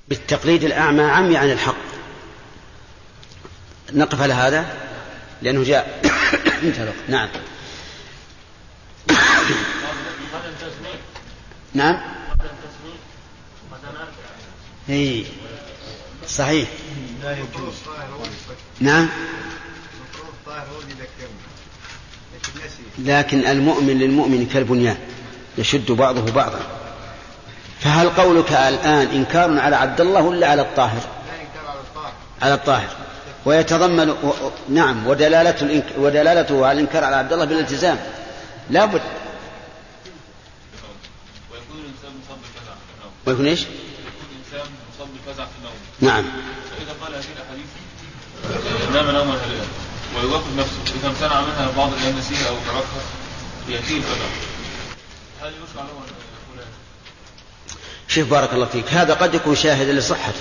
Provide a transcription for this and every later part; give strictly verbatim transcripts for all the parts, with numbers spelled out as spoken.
بالتقليد الأعمى عمي عن الحق. نقف على هذا لأنه جاء نعم نعم هي صحيح نعم، لكن المؤمن للمؤمن كالبنيان يشد بعضه بعضا. فهل قولك الآن إنكار على عبد الله ولا على الطاهر؟ على الطاهر، ويتضمن و... نعم ودلالته ودلالته على الإنكار على عبد الله بالالتزام لا بد. ويكون الإنسان مصاب بالفزع في النوم. ويكون إيش؟ يكون الإنسان مصاب بالفزع في النوم. نعم. فإذا قال هذه الأحاديث نام نوما هلئا ويوقف نفسه إذا امتنع منها بعض الأيام نسيها أو تركها يأتيه الفزع، هل يشرع له أن يقول هذا؟ شوف بارك الله فيك، هذا قد يكون شاهدا لصحته،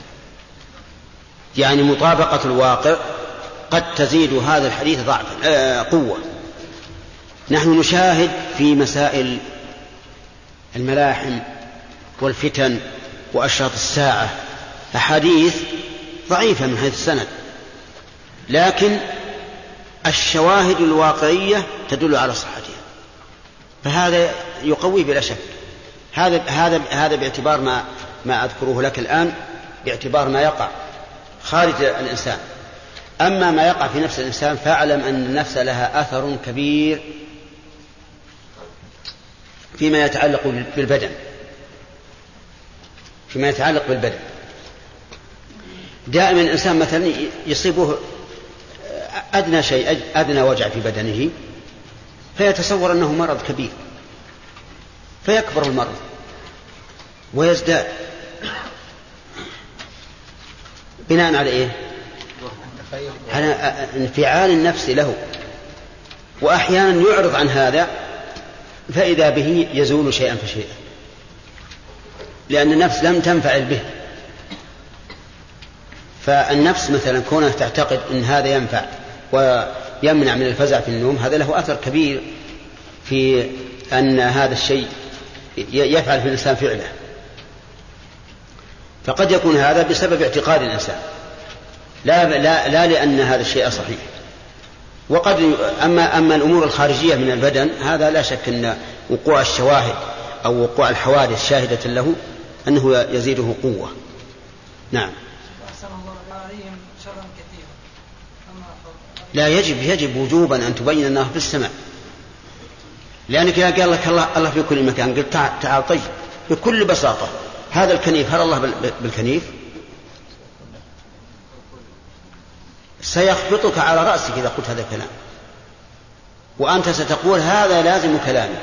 يعني مطابقة الواقع قد تزيد هذا الحديث ضعفا آه قوة. نحن نشاهد في مسائل الملاحم والفتن وأشراط الساعة أحاديث ضعيفة من حيث السند، لكن الشواهد الواقعية تدل على صحتها، فهذا يقوي بلا شك. هذا هذا هذا باعتبار ما ما أذكره لك الآن، باعتبار ما يقع خارج الإنسان. أما ما يقع في نفس الإنسان فاعلم أن النفس لها أثر كبير فيما يتعلق بالبدن، فيما يتعلق بالبدن. دائما الإنسان مثلا يصيبه أدنى شيء، أدنى وجع في بدنه، فيتصور أنه مرض كبير، فيكبر المرض ويزداد بناء على إيه؟ على انفعال النفس له، وأحيانا يعرض عن هذا فإذا به يزول شيئا فشيئا، لأن النفس لم تنفعل به. فالنفس مثلا كونها تعتقد أن هذا ينفع ويمنع من الفزع في النوم، هذا له أثر كبير في أن هذا الشيء يفعل في الإنسان فعله. فقد يكون هذا بسبب اعتقاد الإنسان، لا, لا, لا لأن هذا الشيء صحيح. وقد أما, أما الأمور الخارجية من البدن هذا لا شك أن وقوع الشواهد أو وقوع الحوادث شاهدة له أنه يزيده قوة. نعم. لا يجب يجب وجوبا أن تبين أنه في السماء، لأنك إذا قال لك الله, الله في كل مكان قلت تعال, تعال طيب بكل بساطة هذا الكنيف هل الله بالكنيف؟ سيخبطك على رأسك إذا قلت هذا الكلام، وأنت ستقول هذا لازم كلامك.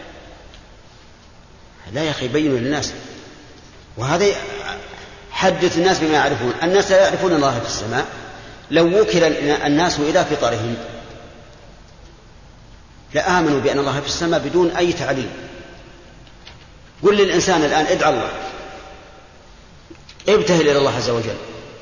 لا يا أخي بينوا للناس، وهذا حدث الناس بما يعرفون. الناس لا يعرفون الله في السماء، لو وكل الناس إلى فطرهم لآمنوا بأن الله في السماء بدون أي تعليم. قل للإنسان الآن ادعى الله، ابتهل إلى الله عز وجل،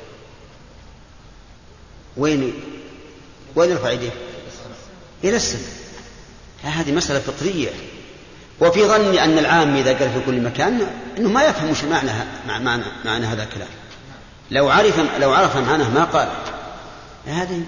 وين وين يرفع يديه؟ إلى السماء. هذه مسألة فطرية. وفي ظني أن العام إذا قال في كل مكان أنه ما يفهم وش معنى معنى معنى هذا الكلام. لو عرف لو عرف معناه ما قال. هذه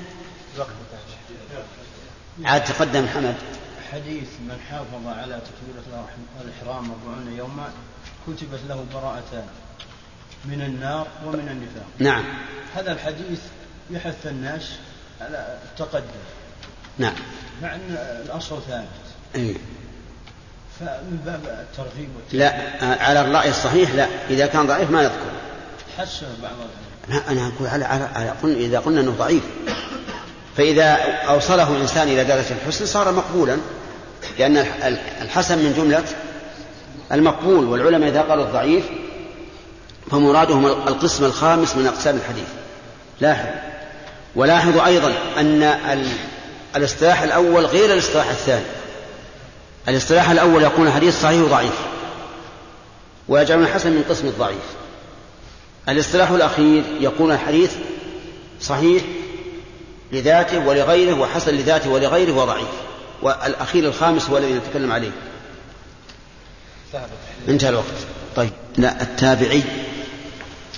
عاد تقدم محمد. حديث من حافظ على تكبيرة الإحرام أربعين يوما كتبت له براءتان من النار ومن النفاق. نعم. هذا الحديث يحث الناس على التقدم. نعم. مع أن الأصل ثابت. أي. فمن باب الترغيب والترغيب. لا على الرأي الصحيح لا، إذا كان ضعيف ما نذكر. حسن بعض. لا أنا أقول على على, على قلنا إذا قلنا أنه ضعيف، فإذا أوصله إنسان إلى درجة الحسن صار مقبولا، لأن الحسن من جملة المقبول. والعلماء إذا قالوا الضعيف فمرادهم القسم الخامس من أقسام الحديث. لاحظ ولاحظوا أيضا أن الاصطلاح الأول غير الاصطلاح الثاني. الاصطلاح الأول يكون حديث صحيح وضعيف، ويجعل الحسن من قسم الضعيف. الاصطلاح الأخير يكون الحديث صحيح لذاته ولغيره، وحسن لذاته ولغيره، وضعيف. والأخير الخامس هو الذي نتكلم عليه. انتهى الوقت. طيب لا التابعي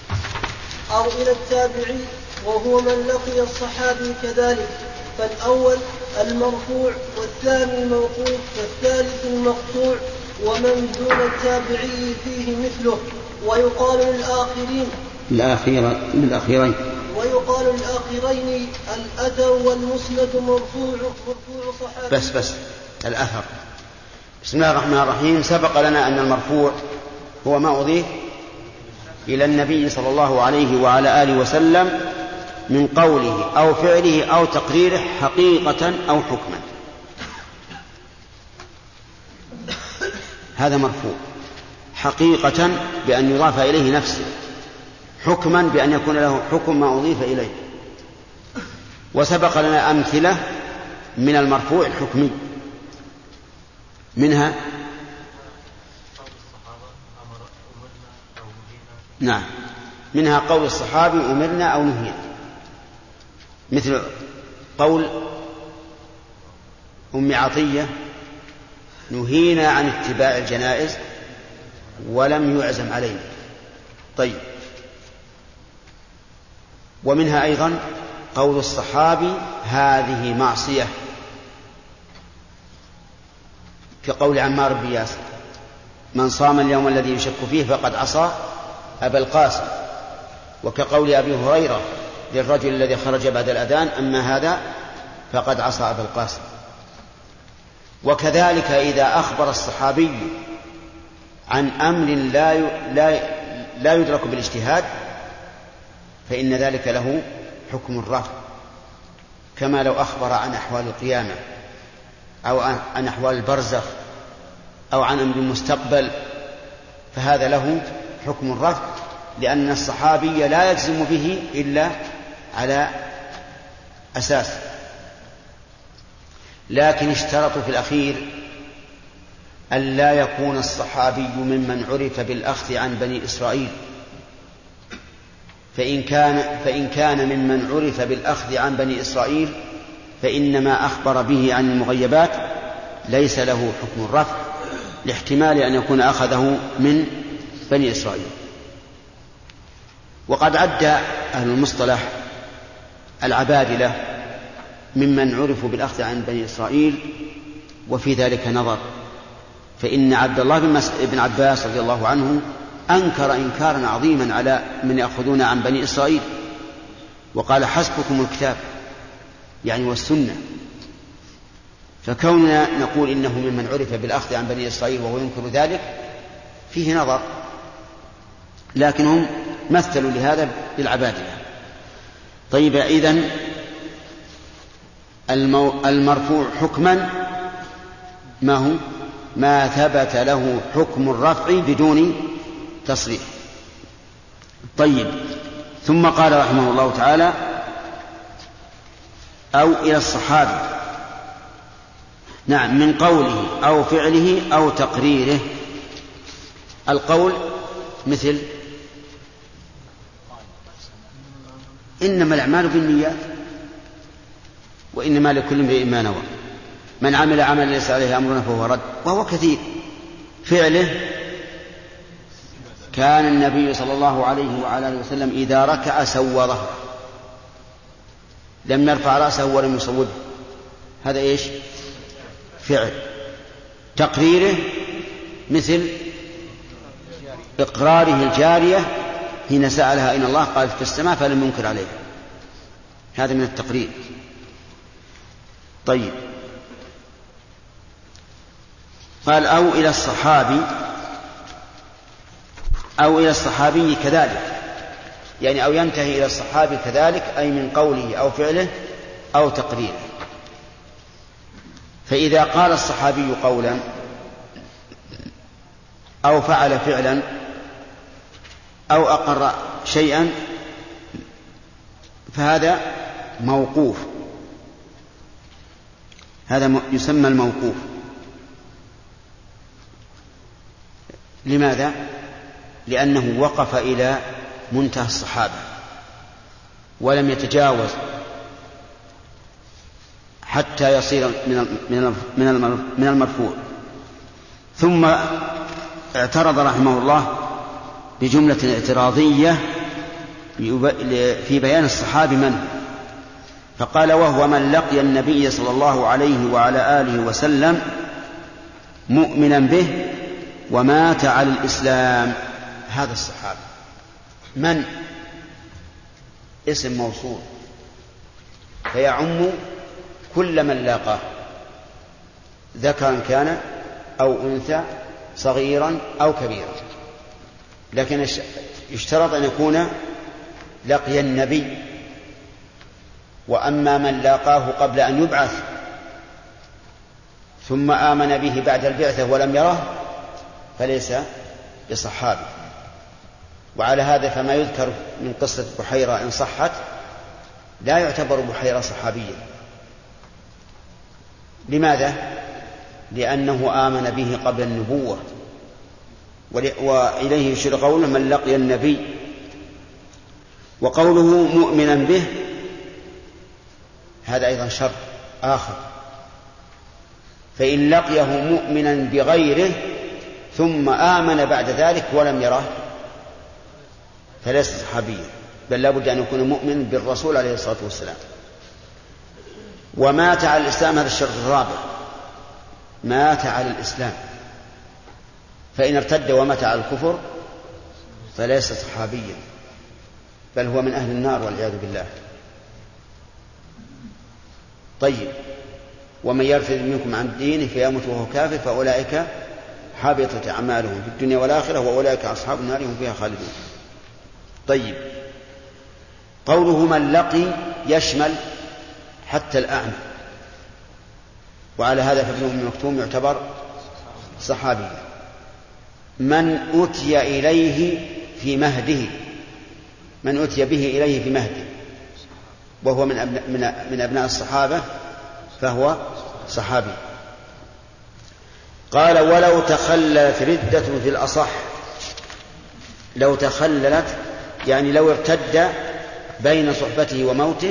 أو إلى التابعي وهو من لقي الصحابي كذلك، فالأول المرفوع والثاني الموقوف والثالث المقطوع، ومن دون التابعي فيه مثله. ويقال للآخرين الأخير للأخيرين ويقال للآخرين الأثر والمسند مرفوع مرفوع صحابي. بس بس الأثر. بسم الله الرحمن الرحيم. سبق لنا أن المرفوع هو ما أضيف إلى النبي صلى الله عليه وعلى آله وسلم من قوله أو فعله أو تقريره حقيقة أو حكما. هذا مرفوع حقيقة بأن يضاف إليه نفسه، حكما بأن يكون له حكم ما أضيف إليه. وسبق لنا أمثلة من المرفوع الحكمي، منها نعم منها قول الصحابي أمرنا أو نهينا، مثل قول أم عطية نهينا عن اتباع الجنائز ولم يعزم علينا. طيب، ومنها أيضا قول الصحابي هذه معصية، كقول عمار بن ياسر من صام اليوم الذي يشك فيه فقد عصى أبا القاسم، وكقول أبي هريرة للرجل الذي خرج بعد الأذان أما هذا فقد عصى أبا القاسم. وكذلك إذا أخبر الصحابي عن أمر لا لا لا يدرك بالاجتهاد فإن ذلك له حكم الرفع، كما لو أخبر عن أحوال القيامة أو عن أحوال البرزخ أو عن أمر مستقبل، فهذا له حكم الرفع، لأن الصحابي لا يجزم به إلا على أساس. لكن اشترطوا في الأخير أن لا يكون الصحابي ممن عرف بالأخذ عن بني إسرائيل، فإن كان, فإن كان ممن عرف بالأخذ عن بني إسرائيل فإنما أخبر به عن المغيبات ليس له حكم الرفع، لاحتمال أن يكون أخذه من بني إسرائيل. وقد عد أهل المصطلح العبادلة ممن عرفوا بالأخذ عن بني إسرائيل، وفي ذلك نظر، فإن عبد الله بن عباس رضي الله عنه أنكر إنكارا عظيما على من يأخذون عن بني إسرائيل، وقال حسبكم الكتاب يعني والسنة. فكوننا نقول إنه ممن عرف بالأخذ عن بني إسرائيل وهو ينكر ذلك فيه نظر، لكنهم مثلوا لهذا بالعبادلة. طيب، إذن المرفوع حكما ما هو؟ ما ثبت له حكم الرفع بدون تصريح. طيب، ثم قال رحمه الله تعالى أو إلى الصحابي، نعم، من قوله أو فعله أو تقريره. القول مثل إنما الأعمال بالنيات وإنما لكل امرئ ما نوى، من عمل عملا ليس عليه أمرنا فهو رد، وهو كثير. فعله كان النبي صلى الله عليه وعلى آله وسلم إذا ركع سوى ظهره، لم يرفع رأسه ولم يصوبه، هذا إيش؟ فعل. تقريره مثل إقراره الجارية حين سألها أين الله قالت في السماء فلم ينكر عليها، هذا من التقرير. طيب، قال أو إلى الصحابي، أو إلى الصحابي كذلك، يعني أو ينتهي إلى الصحابي كذلك، أي من قوله أو فعله أو تقريره. فإذا قال الصحابي قولا أو فعل فعلا أو أقر شيئا فهذا موقوف، هذا يسمى الموقوف. لماذا؟ لأنه وقف إلى منتهى الصحابة ولم يتجاوز حتى يصير من المرفوع. ثم اعترض رحمه الله بجملة اعتراضية في بيان الصحابي من، فقال وهو من لقي النبي صلى الله عليه وعلى آله وسلم مؤمنا به ومات على الإسلام. هذا الصحابي من اسم موصول فيعم كل من لاقاه ذكرا كان أو أنثى صغيرا أو كبيرا، لكن يشترط أن يكون لقي النبي. وأما من لاقاه قبل أن يبعث ثم آمن به بعد البعثة ولم يره فليس بصحابي. وعلى هذا فما يذكر من قصة بحيرة إن صحت لا يعتبر بحيرة صحابيا. لماذا؟ لأنه آمن به قبل النبوة، وإليه يشير قوله من لقي النبي. وقوله مؤمنا به هذا أيضا شرط آخر، فإن لقيه مؤمنا بغيره ثم آمن بعد ذلك ولم يره فليس صحابيا، بل لا بد أن يكون مؤمن بالرسول عليه الصلاة والسلام. ومات على الإسلام، هذا الشرط الرابع، مات على الإسلام، فإن ارتد ومات على الكفر فليس صحابيا بل هو من أهل النار والعياذ بالله. طيب، ومن يرتد منكم عن دينه فيموت وهو كافر فأولئك حبطت أعمالهم في الدنيا والآخرة وأولئك أصحاب النار هم فيها خالدون. طيب، قوله من لقي يشمل حتى الأعمى، وعلى هذا فابن أم مكتوم يعتبر صحابيا. من أتي إليه في مهده، من أتي به إليه في مهده وهو من أبناء, من أبناء الصحابة فهو صحابي. قال ولو تخللت ردة في الأصح، لو تخللت يعني لو ارتد بين صحبته وموته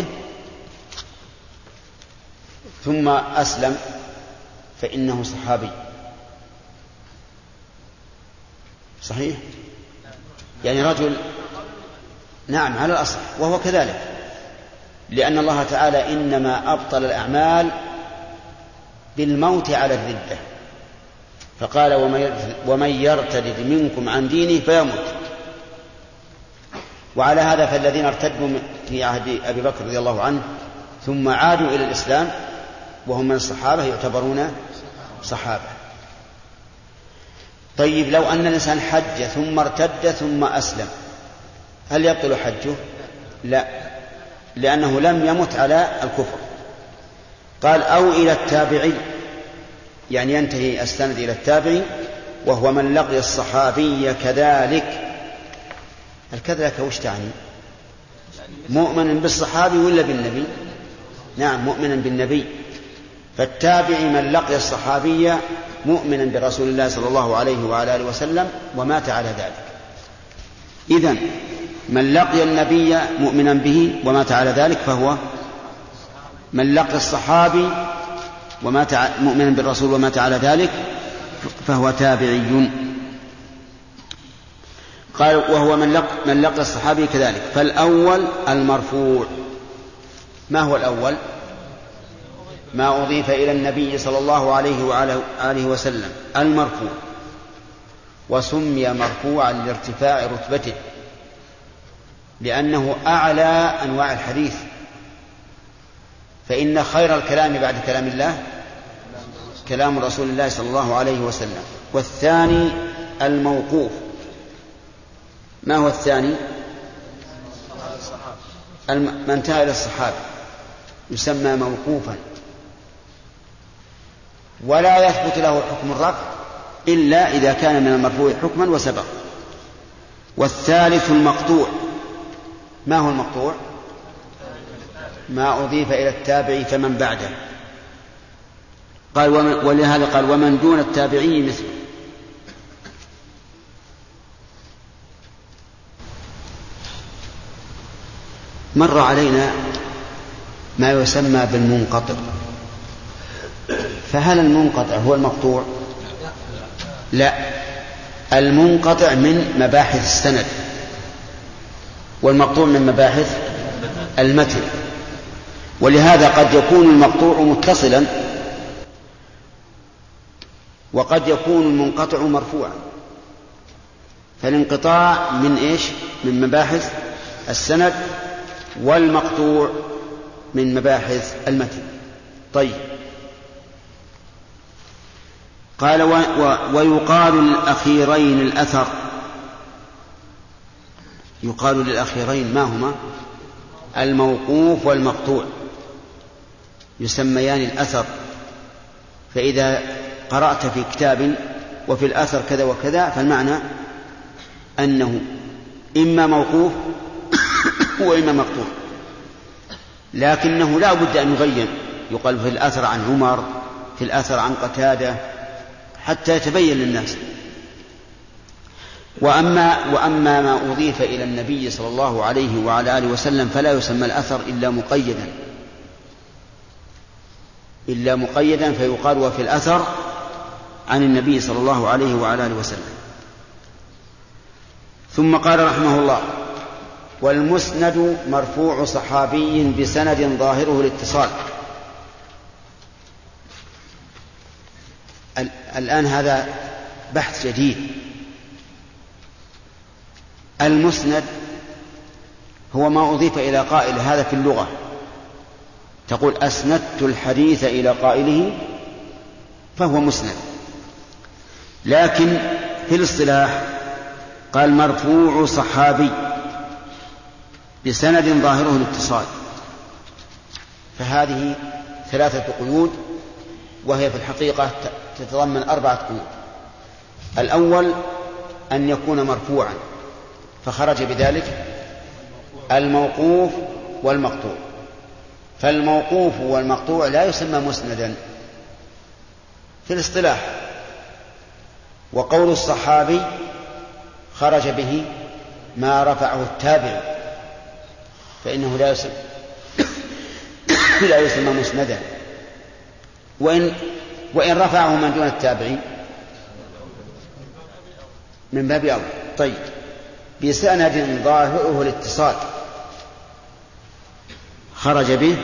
ثم أسلم فإنه صحابي. صحيح؟ يعني رجل، نعم على الأصح، وهو كذلك، لأن الله تعالى إنما أبطل الأعمال بالموت على الردة، فقال ومن يرتد منكم عن دينه فيموت. وعلى هذا فالذين ارتدوا في عهد أبي بكر رضي الله عنه ثم عادوا إلى الإسلام وهم من الصحابة يعتبرون صحابة. طيب، لو أن الإنسان حج ثم ارتد ثم أسلم هل يبطل حجه؟ لا، لأنه لم يمت على الكفر. قال أو إلى التابعي، يعني ينتهي السند إلى التابعي وهو من لقي الصحابي كذلك. الكذلك وش تعني؟ مؤمن بالصحابي ولا بالنبي؟ نعم، مؤمنا بالنبي. فالتابعي من لقي الصحابي مؤمنا برسول الله صلى الله عليه وعلى آله وسلم ومات على ذلك. إذن من لقي النبي مؤمنا به ومات على ذلك فهو من لقي الصحابي ومات مؤمنا بالرسول ومات على ذلك فهو تابعي. قال وهو من لقي, من لقي الصحابي كذلك. فالأول المرفوع. ما هو الأول؟ ما أضيف إلى النبي صلى الله عليه وعلى آله وسلم المرفوع، وسمي مرفوعا لارتفاع رتبته لأنه أعلى أنواع الحديث، فإن خير الكلام بعد كلام الله كلام رسول الله صلى الله عليه وسلم. والثاني الموقوف. ما هو الثاني؟ من انتهى إلى الصحابة يسمى موقوفا، ولا يثبت له حكم الرفع إلا إذا كان من المرفوع حكما وسبق. والثالث المقطوع. ما هو المقطوع؟ ما أضيف إلى التابعي فمن بعده. قال ولهذا قال ومن دون التابعي مثله. مر علينا ما يسمى بالمنقطع، فهل المنقطع هو المقطوع؟ لا، المنقطع من مباحث السند، والمقطوع من مباحث المتن. ولهذا قد يكون المقطوع متصلا وقد يكون المنقطع مرفوعا، فالانقطاع من إيش؟ من مباحث السند، والمقطوع من مباحث المتن. طيب، قال و... و... ويقال للأخيرين الأثر. يقال للأخيرين ما هما؟ الموقوف والمقطوع، يسميان الأثر. فإذا قرأت في كتاب وفي الأثر كذا وكذا فالمعنى أنه إما موقوف وإما مقطوع، لكنه لا بد أن يبين. يقال في الأثر عن عمر، في الأثر عن قتادة، حتى يتبين للناس. وأما, وأما ما أضيف إلى النبي صلى الله عليه وعلى آله وسلم فلا يسمى الأثر إلا مقيدا إلا مقيدا فيقال وفي الأثر عن النبي صلى الله عليه وعلى آله وسلم. ثم قال رحمه الله: والمسند مرفوع صحابي بسند ظاهره الاتصال. الآن هذا بحث جديد. المسند هو ما أضيف إلى قائل، هذا في اللغة تقول أسندت الحديث إلى قائله فهو مسند. لكن في الاصطلاح قال مرفوع صحابي بسند ظاهره الاتصال، فهذه ثلاثة قيود، وهي في الحقيقة تتضمن أربعة قيود. الأول أن يكون مرفوعا، فخرج بذلك الموقوف والمقطوع، فالموقوف والمقطوع لا يسمى مسندا في الاصطلاح. وقول الصحابي خرج به ما رفعه التابع، فإنه لا يسمى لا يسمى مسندا، وإن وإن رفعه من دون التابعين من باب أولى. طيب، بسند ظاهره الاتصال خرج به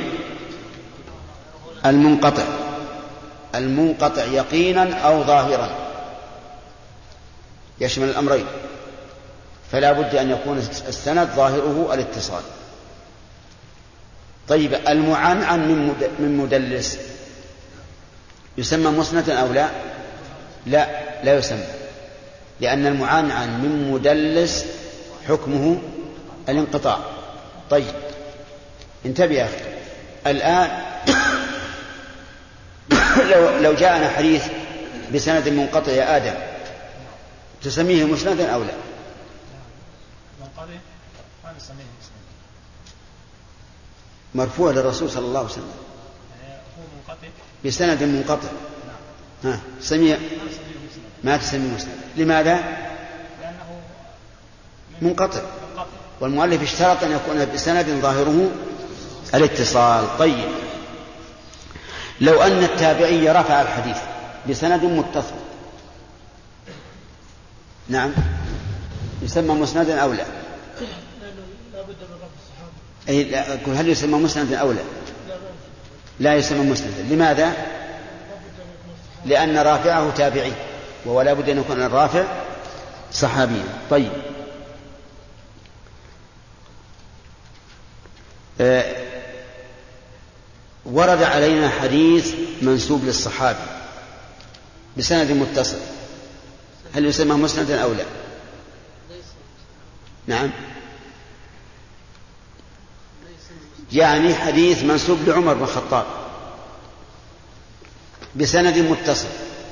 المنقطع المنقطع يقينا أو ظاهرا، يشمل الأمرين، فلا بد أن يكون السند ظاهره الاتصال. طيب، المعنعن من مدلس يسمى مسندا أو لا؟ لا لا يسمى، لأن المعنعن من مدلس حكمه الانقطاع. طيب، انتبه يا أخي. الآن لو, لو جاءنا حديث بسند منقطع يا آدم تسميه مسندا أو لا؟ مرفوع للرسول صلى الله عليه وسلم بسند منقطع، ها سميه ما تسميه مسند. لماذا؟ لأنه منقطع، والمؤلف اشترط أن يكون بسند ظاهره الاتصال. طيب، لو أن التابعي رفع الحديث بسند متصل، نعم، يسمى مسندا أو لا؟ أي هل يسمى مسندا أو لا؟ لا يسمى مسندا. لماذا؟ لأن رافعه تابعي، ولا بد أن يكون الرافع صحابيا. طيب، آه ورد علينا حديث منسوب للصحابي بسند متصل، هل يسمى مسندا أو لا؟ نعم، يعني حديث منسوب لعمر بن الخطاب بسند متصل.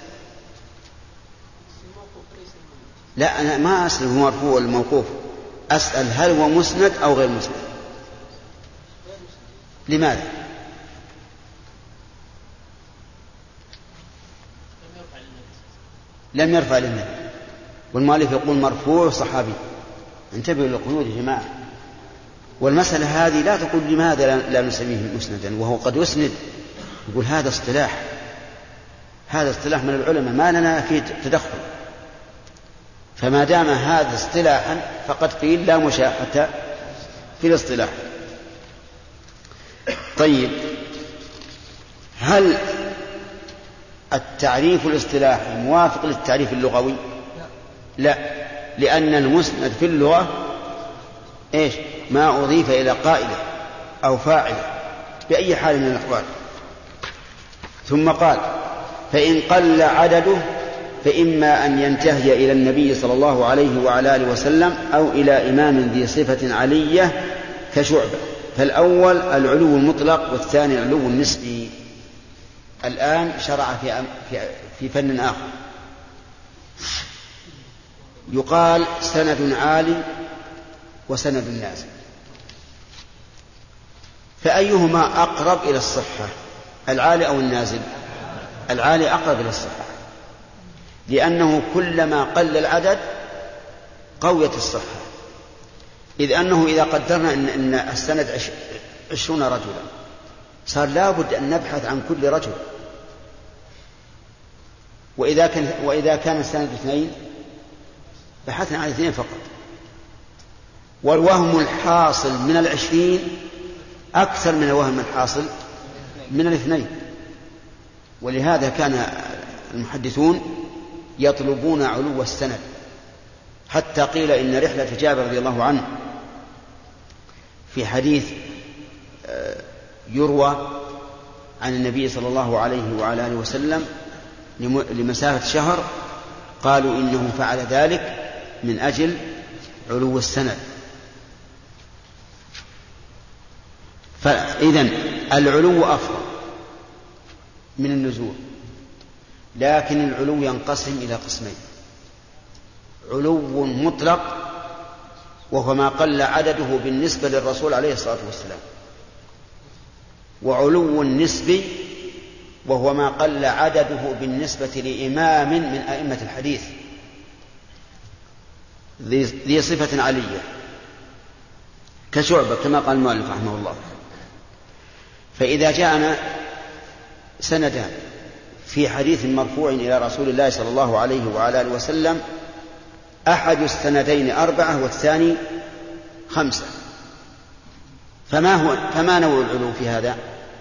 لا، أنا ما أسأل هو مرفوع ولا موقوف، أسأل هل هو مسند أو غير مسند. لماذا؟ لم يرفع للنبي، والمؤلف يقول مرفوع صحابي. انتبهوا للقيود يا جماعة. والمسألة هذه لا تقول لماذا لا نسميه مسندا وهو قد يسند، يقول هذا اصطلاح هذا اصطلاح من العلماء ما لنا فيه تدخل، فما دام هذا اصطلاحا فقد قيل لا مشاحة في الاصطلاح. طيب، هل التعريف الاصطلاحي موافق للتعريف اللغوي؟ لا، لأن المسند في اللغة إيش؟ ما أضيف إلى قائله أو فاعله بأي حال من الأحوال. ثم قال: فإن قل عدده فإما أن ينتهي إلى النبي صلى الله عليه وعلى آله وسلم أو إلى إمام ذي صفة علية كشعبة، فالأول العلو المطلق والثاني العلو النسبي. الآن شرع في في فن آخر، يقال سند عالي وسند نازل، فأيهما أقرب إلى الصحة، العالي أو النازل؟ العالي أقرب إلى الصحة، لأنه كلما قل العدد قويت الصحة، إذ أنه إذا قدرنا إن, إن السند عشرون رجلا صار لابد أن نبحث عن كل رجل، وإذا كان, وإذا كان السند اثنين بحثنا عن اثنين فقط. والوهم الحاصل من العشرين أكثر من الوهم الحاصل من الاثنين، ولهذا كان المحدثون يطلبون علو السند، حتى قيل إن رحلة جابر رضي الله عنه في حديث يروى عن النبي صلى الله عليه وعلى آله وسلم لمسافة شهر، قالوا إنه فعل ذلك من أجل علو السند. فإذن العلو أفضل من النزول، لكن العلو ينقسم إلى قسمين: علو مطلق وهو ما قل عدده بالنسبة للرسول عليه الصلاة والسلام، وعلو نسبي وهو ما قل عدده بالنسبة لإمام من أئمة الحديث ذي صفة علية كشعبة كما قال المؤلف رحمه الله. فإذا جاءنا سندان في حديث مرفوع إلى رسول الله صلى الله عليه وعلى آله وسلم، أحد السندين أربعة والثاني خمسة، فما هو فما نوع العلو في هذا؟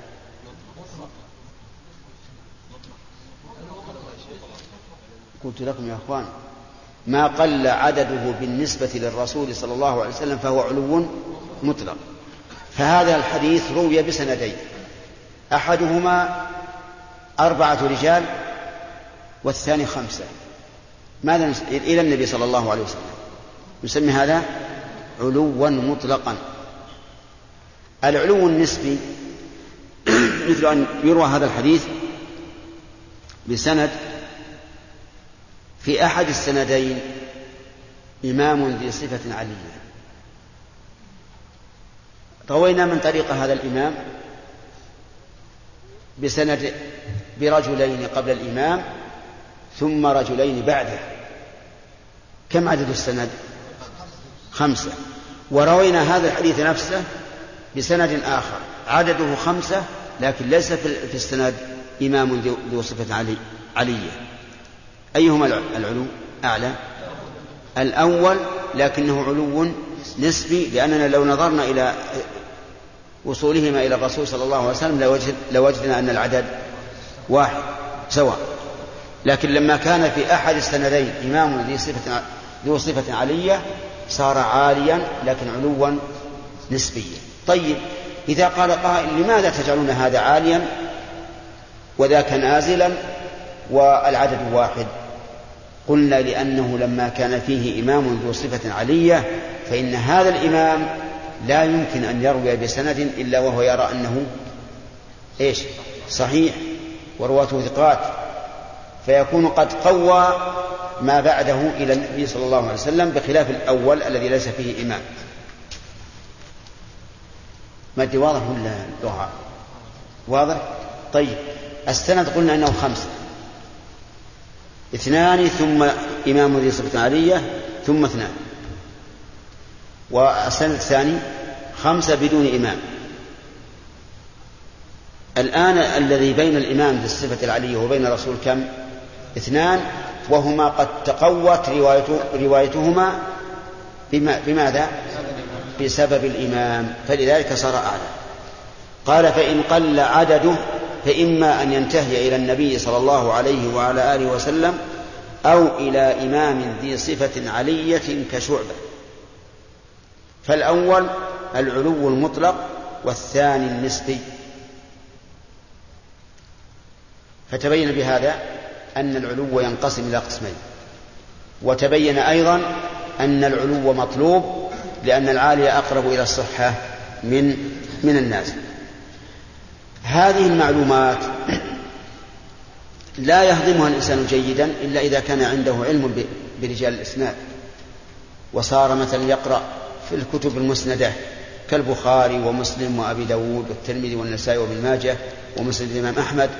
قلت لكم يا أخوان ما قل عدده بالنسبة للرسول صلى الله عليه وسلم فهو علو مطلق. فهذا الحديث روي بسندين، أحدهما أربعة رجال والثاني خمسة، ماذا إلى النبي صلى الله عليه وسلم، نسمي هذا علوا مطلقا. العلو النسبي مثل أن يروى هذا الحديث بسند في أحد السندين إمام ذي صفة علية، روينا من طريق هذا الإمام بسند برجلين قبل الإمام ثم رجلين بعده، كم عدد السند؟ خمسة. وروينا هذا الحديث نفسه بسند آخر عدده خمسة لكن ليس في السند إمام ذو صفة علي علية. أيهما العلو أعلى؟ الأول، لكنه علو نسبي، لأننا لو نظرنا إلى وصولهما إلى الرسول صلى الله عليه وسلم لوجد لوجدنا أن العدد واحد سواء، لكن لما كان في أحد السندين إمام ذي صفة ذو صفة علية صار عاليا لكن علوا نسبيا. طيب، إذا قال قائل لماذا تجعلون هذا عاليا وذاك نازلا والعدد واحد؟ قلنا لأنه لما كان فيه إمام ذو صفة علية فإن هذا الإمام لا يمكن أن يروي بسند إلا وهو يرى أنه إيش؟ صحيح ورواته ثقات، فيكون قد قوى ما بعده إلى النبي صلى الله عليه وسلم، بخلاف الأول الذي ليس فيه إمام. ما دي واضح ولا دعاء؟ واضح؟ طيب، السند قلنا أنه خمسة، اثنان ثم إمام ذي صفة علية ثم اثنان، والسند الثاني خمسة بدون إمام. الآن الذي بين الإمام ذي الصفة العلية وبين الرسول كم؟ اثنان، وهما قد تقوت روايته روايتهما بما بماذا؟ بسبب الإمام، فلذلك صار أعلى. قال فإن قل عدده فإما أن ينتهي إلى النبي صلى الله عليه وعلى آله وسلم أو إلى إمام ذي صفة علية كشعبة. فالأول العلو المطلق والثاني النسبي. فتبين بهذا أن العلو ينقسم إلى قسمين، وتبين أيضا أن العلو مطلوب لأن العالي أقرب إلى الصحة من من النازل. هذه المعلومات لا يهضمها الإنسان جيدا إلا إذا كان عنده علم برجال الإسناد، وصار مثلا يقرأ في الكتب المسندة كالبخاري ومسلم وأبي داود والترمذي والنسائي وابن ماجه ومسند الإمام أحمد.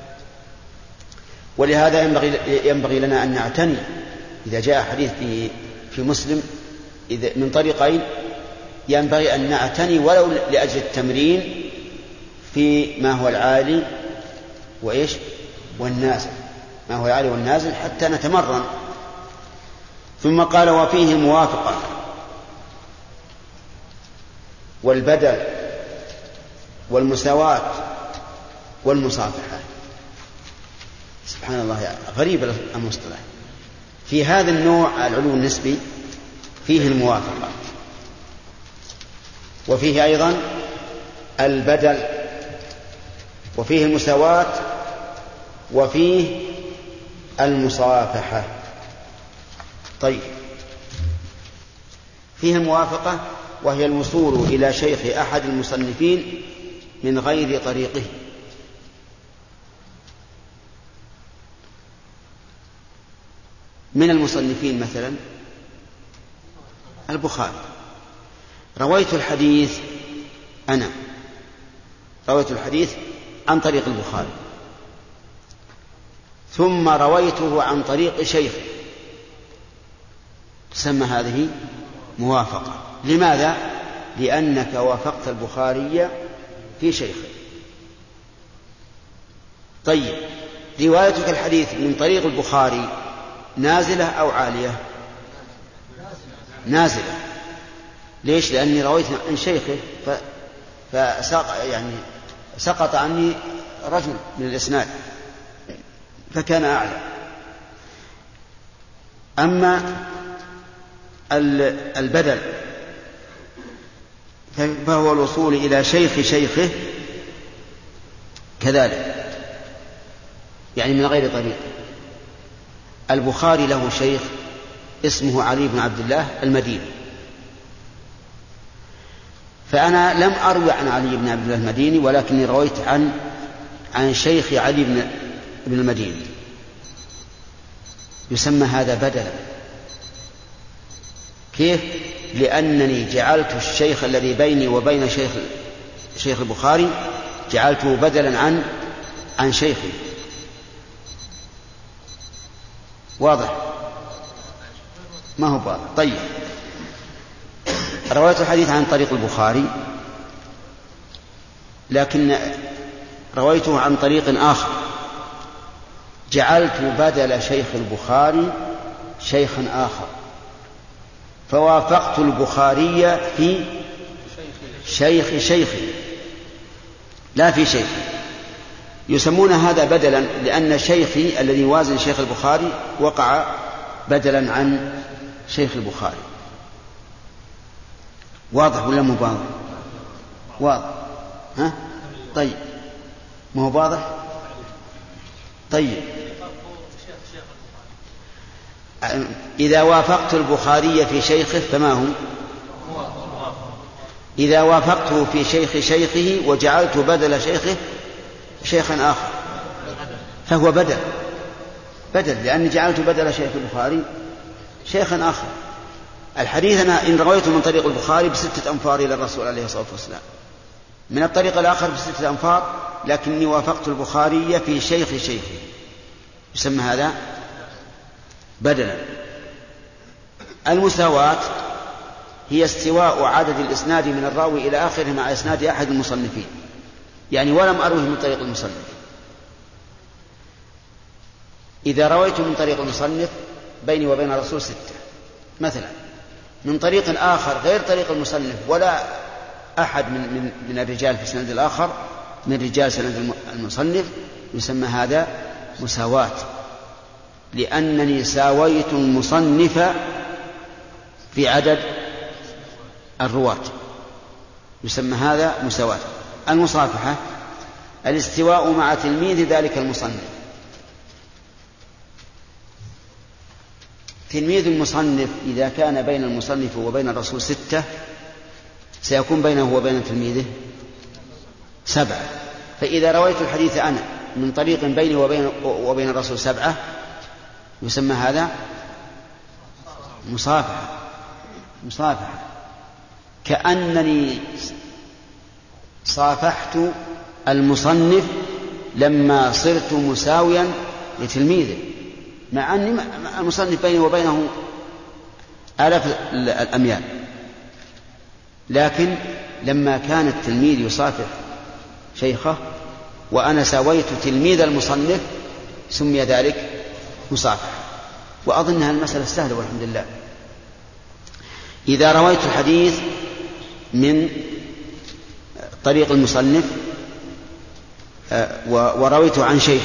ولهذا ينبغي, ينبغي لنا أن نعتني إذا جاء حديث في, في مسلم إذا من طريقين، ينبغي أن نعتني ولو لأجل التمرين في ما هو العالي وإيش والنازل، ما هو العالي والنازل حتى نتمرن. ثم قال وفيه الموافقة والبدل والمساواة والمصافحة. سبحان الله، غريب المصطلح. في هذا النوع العلو النسبي فيه الموافقة، وفيه أيضا البدل، وفيه المساواة، وفيه المصافحة. طيب، فيه الموافقة وهي الوصول إلى شيخ أحد المصنفين من غير طريقه. من المصنفين مثلا البخاري، رويت الحديث أنا رويت الحديث عن طريق البخاري، ثم رويته عن طريق شيخه، تسمى هذه موافقة. لماذا؟ لأنك وافقت البخاري في شيخه. طيب، روايتك الحديث من طريق البخاري نازلة أو عالية؟ نازلة. ليش؟ لأني رويت عن شيخه فسقط يعني سقط عني رجل من الإسناد فكان أعلى. أما البدل فهو الوصول إلى شيخ شيخه كذلك، يعني من غير طريق. البخاري له شيخ اسمه علي بن عبد الله المديني، فأنا لم أروي عن علي بن عبد الله المديني، ولكني رويت عن عن شيخ علي بن بن المديني. يسمى هذا بدلا. كيف؟ لأنني جعلت الشيخ الذي بيني وبين شيخ شيخ البخاري جعلته بدلا عن عن شيخي. واضح؟ ما هو واضح؟ طيب، رويت الحديث عن طريق البخاري، لكن رويته عن طريق آخر، جعلت بدل شيخ البخاري شيخا آخر، فوافقت البخاري في شيخ شيخي لا في شيخي. يسمون هذا بدلا لأن شيخي الذي يوازن شيخ البخاري وقع بدلا عن شيخ البخاري. واضح ولا مو واضح؟ واضح. ها؟ طيب، ما هو واضح؟ طيب، إذا وافقت البخاري في شيخه فما هو؟ إذا وافقته في شيخ شيخه وجعلت بدل شيخه شيخا آخر فهو بدل بدل لأني جعلت بدل شيخ البخاري شيخا آخر. الحديث أنا إن رويته من طريق البخاري بستة أنفار إلى الرسول عليه الصلاة والسلام، من الطريق الآخر بستة أنفار، لكني وافقت البخاري في شيخ شيخه، يسمى هذا بدلا. المساواة هي استواء عدد الإسناد من الراوي إلى آخره مع إسناد أحد المصنفين، يعني ولم أروه من طريق المصنف. إذا رويت من طريق المصنف بيني وبين الرسول ستة مثلا، من طريق آخر غير طريق المصنف ولا أحد من, من, من الرجال في السند الآخر من رجال سند المصنف، يسمى هذا مساواة، لأنني ساويت المصنف في عدد الرواة، يسمى هذا مساواة. المصافحة الاستواء مع تلميذ ذلك المصنف. تلميذ المصنف إذا كان بين المصنف وبين الرسول ستة سيكون بينه وبين تلميذه سبعة، فإذا رويت الحديث أنا من طريق بيني وبين, وبين الرسول سبعة يسمى هذا مصافحة. مصافحة كأنني صافحت المصنف لما صرت مساويا لتلميذه، مع أن المصنف بيني وبينه آلاف الأميال، لكن لما كان التلميذ يصافح شيخه وأنا ساويت تلميذ المصنف سمي ذلك مصافحة. وأظنها المسألة سهلة والحمد لله. إذا رويت الحديث من طريق المصنف ورويته عن شيخ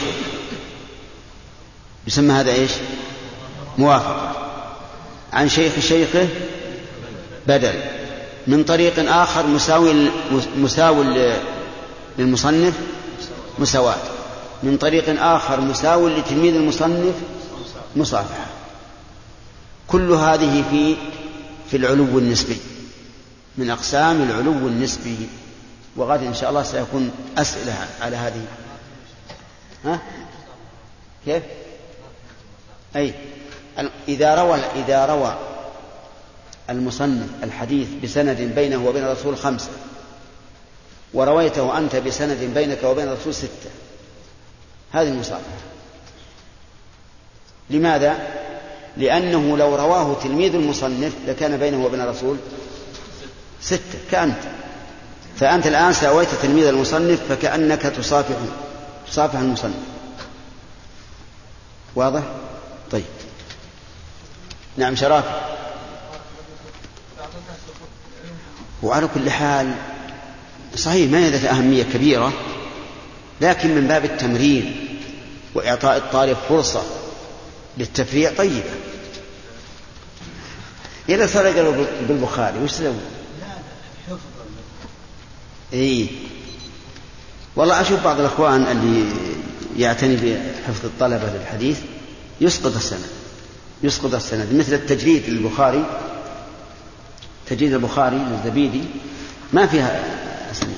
يسمى هذا إيش؟ موافقة. عن شيخ شيخه بدل. من طريق آخر مساوي مساوي للمصنف مساواة. من طريق آخر مساوي لتلميذ المصنف مصافحة. كل هذه في في العلو النسبي، من أقسام العلو النسبي. وغدا إن شاء الله سيكون أسئلة على هذه. ها؟ كيف؟ أي إذا روى إذا روى المصنف الحديث بسند بينه وبين الرسول خمسة ورويته أنت بسند بينك وبين الرسول ستة، هذه المصافحة. لماذا؟ لأنه لو رواه تلميذ المصنف لكان بينه وبين الرسول ستة كأنت، فأنت الآن ساويت تلميذ المصنف فكأنك تصافح تصافح المصنف. واضح؟ طيب. نعم شرافي. وعلى كل حال صحيح ما هي ذات أهمية كبيرة، لكن من باب التمرين وإعطاء الطالب فرصة للتفريع طيبة. إذا سرق بالبخاري وش سوى؟ إيه والله أشوف بعض الأخوان اللي يعتني بحفظ الطلبة للحديث يسقط السند يسقط السند مثل التجريد للبخاري، تجريد البخاري للزبيدي ما فيها سند.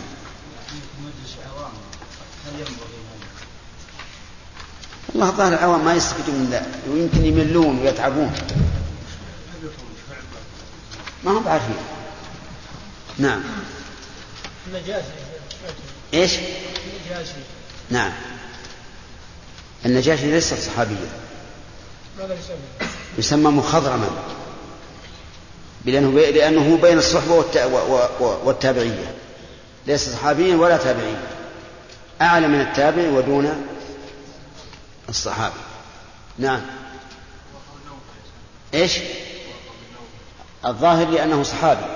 والله ظاهر العوام ما يستفيدون من ذلك ويمكن يملون ويتعبون ما هم عارفين. نعم. النجاشي. ايش؟ النجاشي. نعم. النجاشي ليست صحابية. ماذا يسمى؟ يسمى مخضرما لأنه لأنه بين الصحبة والتابعية، ليس صحابيا ولا تابعيا، أعلى من التابع ودون الصحابي. نعم. ايش؟ الظاهر لأنه صحابي،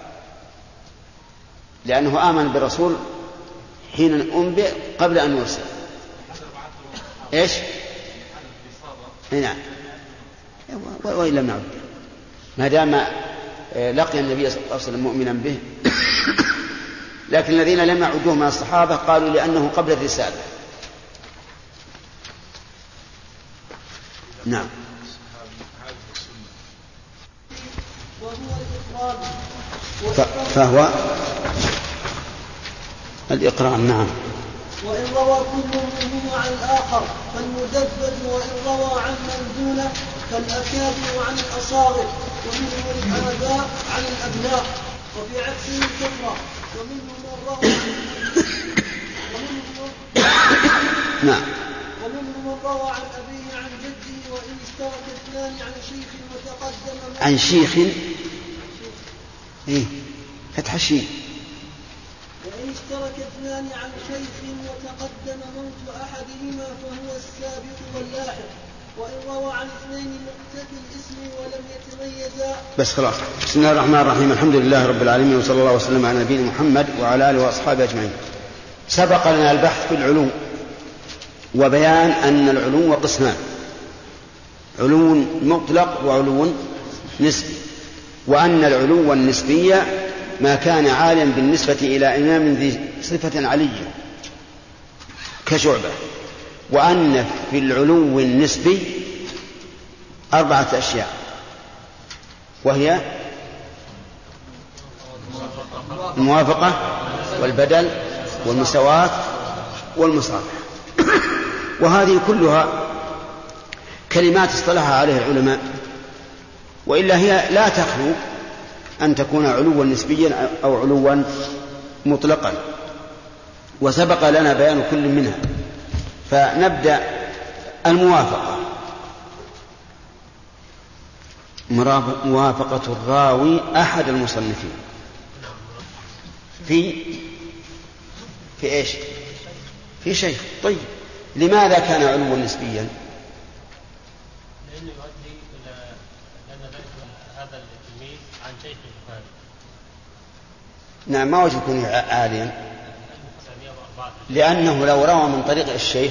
لأنه آمن بالرسول حين أنبئ قبل أن يرسل. ايش؟ نعم. وإن لم نعد ما دام لقي النبي صلى الله عليه وسلم مؤمنا به. لكن الذين لم يعدوه من الصحابة قالوا لأنه قبل الرسالة. نعم. فهو الإقرام. نعم. وإن روى كل منهما عن الآخر فالمدبج، وإن روى عن من دونه فالأكابر عن الأصاغر، ومنهم الآباء عن الأبناء، وفي عكسه الكثرة، ومنهم من روى نعم. ومنهم من روى عن أبيه عن جده، وإن اشترك اثنان عن شيخ وتقدم عن شيخ إيه فتح الشين. وإن اشترك اثنان عن شيخ وتقدم موت أحدهما فهو السابق واللاحق، وإن روى عن اثنين مقتفي الاسم ولم يتميزا. بس خلاص. بسم الله الرحمن الرحيم. الحمد لله رب العالمين، وصلى الله وسلم على نبينا محمد وعلى آله وأصحابه أجمعين. سبق لنا البحث في العلو وبيان أن العلو قسمان: علو مطلق وعلو نسبي، وأن العلو النسبي ما كان عاليا بالنسبة إلى إمام ذي صفة علية كشعبة، وأن في العلو النسبي أربعة أشياء، وهي الموافقة والبدل والمساواة والمصالحة. وهذه كلها كلمات اصطلح عليها العلماء، وإلا هي لا تخلو أن تكون علوا نسبيا أو علوا مطلقا، وسبق لنا بيان كل منها. فنبدأ. الموافقة: موافقة الراوي أحد المصنفين في في إيش؟ في شيء. طيب، لماذا كان علوا نسبيا؟ لأنه يؤدي إلى أن هذا التلميذ عن شيخ البخاري. نعم، ما وجه يكون عاليا؟ لأنه لو روى من طريق الشيخ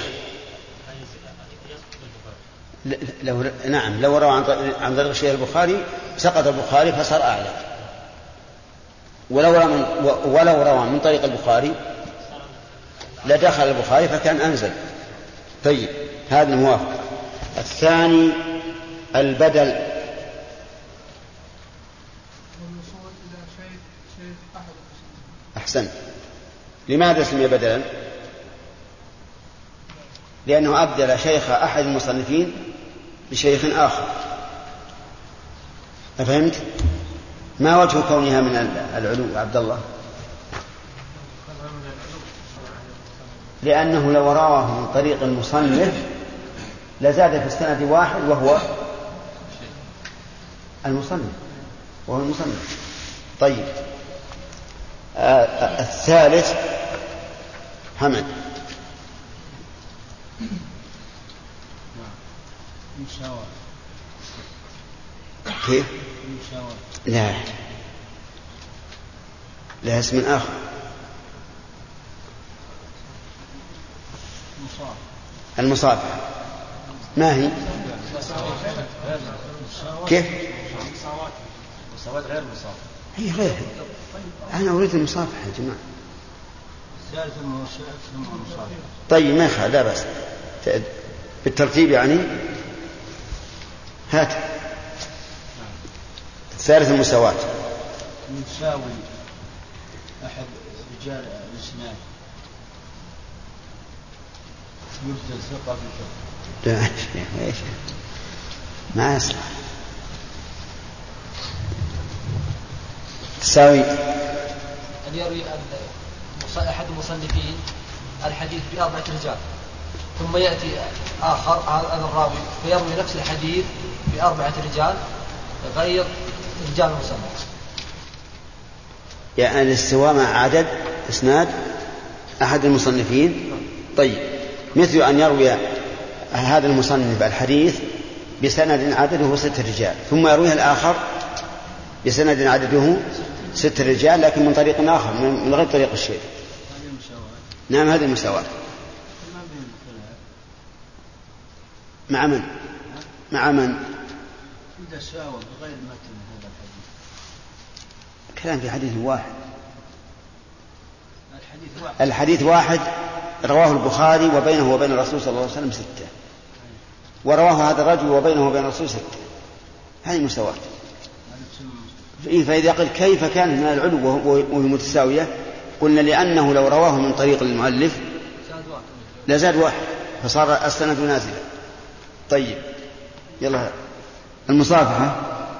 لو نعم لو روى عن طريق الشيخ البخاري سقط البخاري فصار أعلى، ولو روى من ولو روى من طريق البخاري لدخل البخاري فكان أنزل. طيب، هذه الموافقة. الثاني البدل: أحسن. لماذا سمي بدلا؟ لأنه أبدل شيخ أحد المصنفين بشيخ آخر. أفهمت؟ ما وجه كونها من العلو عبد الله؟ لأنه لو رواه من طريق المصنف لزاد في السند واحد وهو المصنف وهو المصنف. طيب، آه الثالث حمد: مساواة. كيف؟ مساواة. لا، لها اسم آخر. المصافحة. ما هي؟ كيف؟ مساواة غير مصافحة. هي غير. أنا أريد المصافحة يا جماعة. الثالث المصافحة. طيب، ما يخالف، لا بأس. بالترتيب يعني. هات. الثالث المساواة: يساوي أحد رجال الإسناد يبذل ثقة في لا ايش ما يصلح. تساوي أن يروي أحد المصنفين الحديث بأربعة رجال، ثم يأتي آخر هذا الراوي فيروي نفس الحديث بأربعة رجال غير رجال المصنف. يعني الاستواء مع عدد إسناد أحد المصنفين. طيب، مثل أن يروي هذا المصنف الحديث بسند عدده ست رجال، ثم يرويه الآخر بسند عدده ست رجال لكن من طريق آخر من غير طريق الشيخ. نعم، هذه المساواة. مع من؟ مع من؟ إذا ساوى بغير متن هذا الحديث. كلام في حديث واحد. الحديث واحد. الحديث واحد رواه البخاري وبينه وبين الرسول صلى الله عليه وسلم ستة، ورواه هذا الرجل وبينه وبين الرسول ستة. هذه مساواة. فإذا قل كيف كان من العلو وهي متساوية، قلنا لأنه لو رواه من طريق المؤلف لزاد واحد فصار السند نازلا. طيب، يلا المصافحة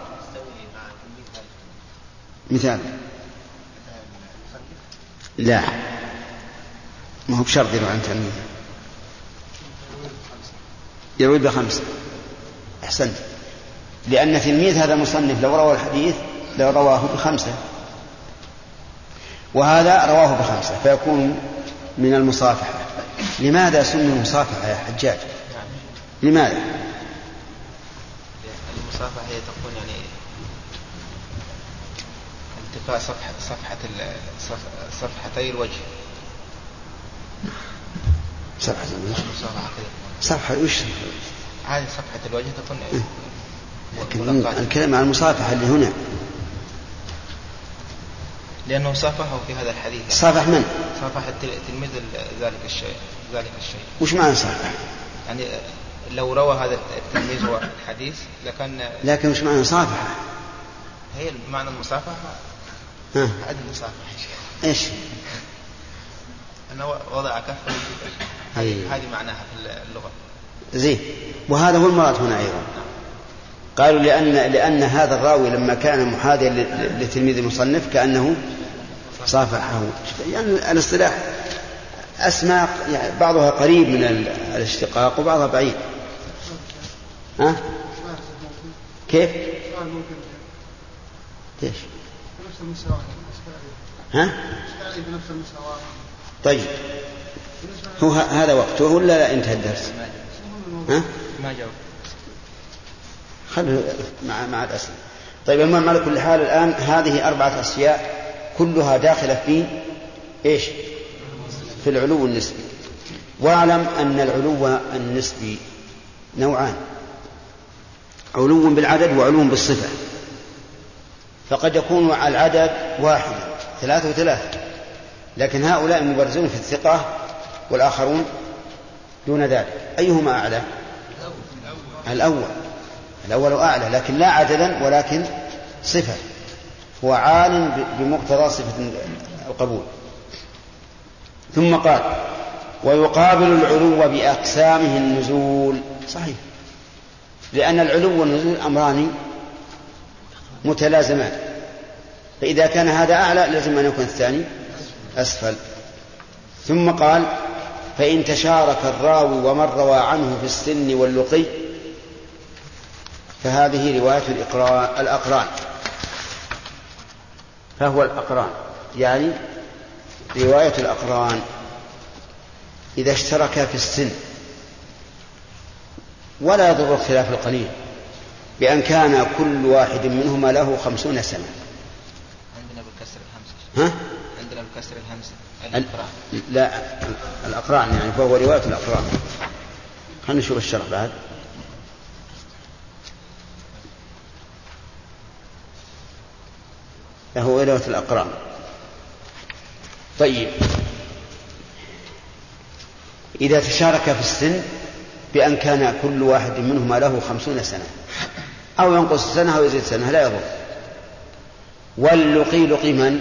مثال. لا، ما هو بشرط يروي عن تلميذ، يروي بخمسة. أحسنت، لأن تلميذ هذا المصنف لو روى الحديث لو رواه بخمسة، وهذا رواه بخمسة فيكون من المصافحة. لماذا سمي المصافحة يا حجاج؟ لماذا؟ المصافحة هي تكون يعني انتفاء صفحة صفحة صفحتي الوجه. صفحة الوجه المصافحة صفحة وش هذه صفحة الوجه تكون إيه؟ لكن الكلام عن المصافحة اللي هنا لأنه صافحه في هذا الحديث. صافح من؟ صافح التلميذ ذلك الشيء ذلك الشيء. وش معنى صافح؟ يعني لو روى هذا التلميذ هو الحديث لكن. لكن وش معنى صافحة؟ هي معنى المصافحة. ها. هذه المصافحة. إيش؟ أنه وضع كفه. هذه هذه معناها في اللغة. زين. وهذا هو المراد هنا أيضا. قالوا لأن لأن هذا الراوي لما كان محاذيا لتلميذ المصنف كأنه صافحه. يعني الاصطلاح أسماء يعني بعضها قريب من الاشتقاق وبعضها بعيد. ها؟ كيف؟ ليش؟ ها؟ طيب هو هذا وقته ولا لا انتهى الدرس؟ ها؟ ما جاوب. خلوا مع مع الأسئلة. طيب المهم على كل حال الآن هذه أربعة أشياء كلها داخلة في إيش؟ في العلو النسبي. واعلم أن العلو النسبي نوعان: علو بالعدد وعلو بالصفة. فقد يكون العدد واحدا ثلاثة وثلاثة، لكن هؤلاء مبرزون في الثقة والآخرون دون ذلك. أيهما أعلى؟ الأول. الأول أعلى لكن لا عددا ولكن صفة، هو عال بمقتضى صفة القبول. ثم قال: ويقابل العلو بأقسامه النزول. صحيح، لأن العلو والنزول أمران متلازمان، فإذا كان هذا أعلى لازم أن يكون الثاني أسفل. ثم قال: فإن تشارك الراوي ومن روى عنه في السن واللقي فهذه رواية الأقران. فهو الأقران يعني رواية الأقران إذا اشتركا في السن، ولا يضر اختلاف القليل بأن كان كل واحد منهما له خمسون سنة. عندنا بالكسر الهمزة. ها؟ عندنا بالكسر الهمزة. الأقران. لا الأقران يعني فهو رواية الأقران. خلنا نشوف الشرح بعد. فهو رواية الأقران. طيب، إذا تشارك في السن بأن كان كل واحد منهما له خمسون سنة أو ينقص سنة أو يزيد سنة لا يضر. واللقي لقي من؟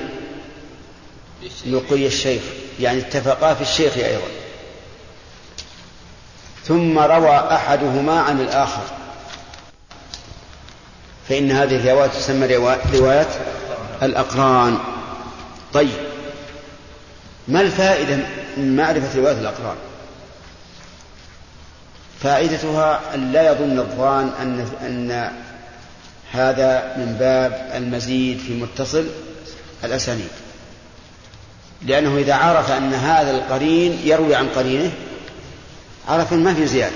لقي الشيخ، يعني اتفقا في الشيخ أيضا. ثم روى أحدهما عن الآخر فإن هذه الرواية تسمى رواية الأقران. طيب، ما الفائدة من معرفة رواية الأقران؟ فائدتها أن لا يظن الظان أن, أن هذا من باب المزيد في متصل الأسانيد، لأنه إذا عرف أن هذا القرين يروي عن قرينه عرف ما في زيادة.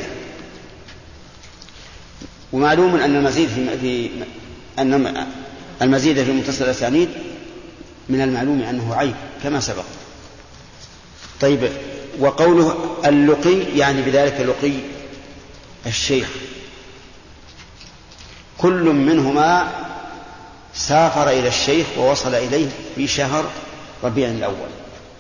ومعلوم أن المزيد في, في أن المزيد في متصل الأسانيد من المعلوم أنه عيب كما سبق. طيب، وقوله اللقي يعني بذلك لقي الشيخ، كل منهما سافر إلى الشيخ ووصل إليه في شهر ربيع الأول.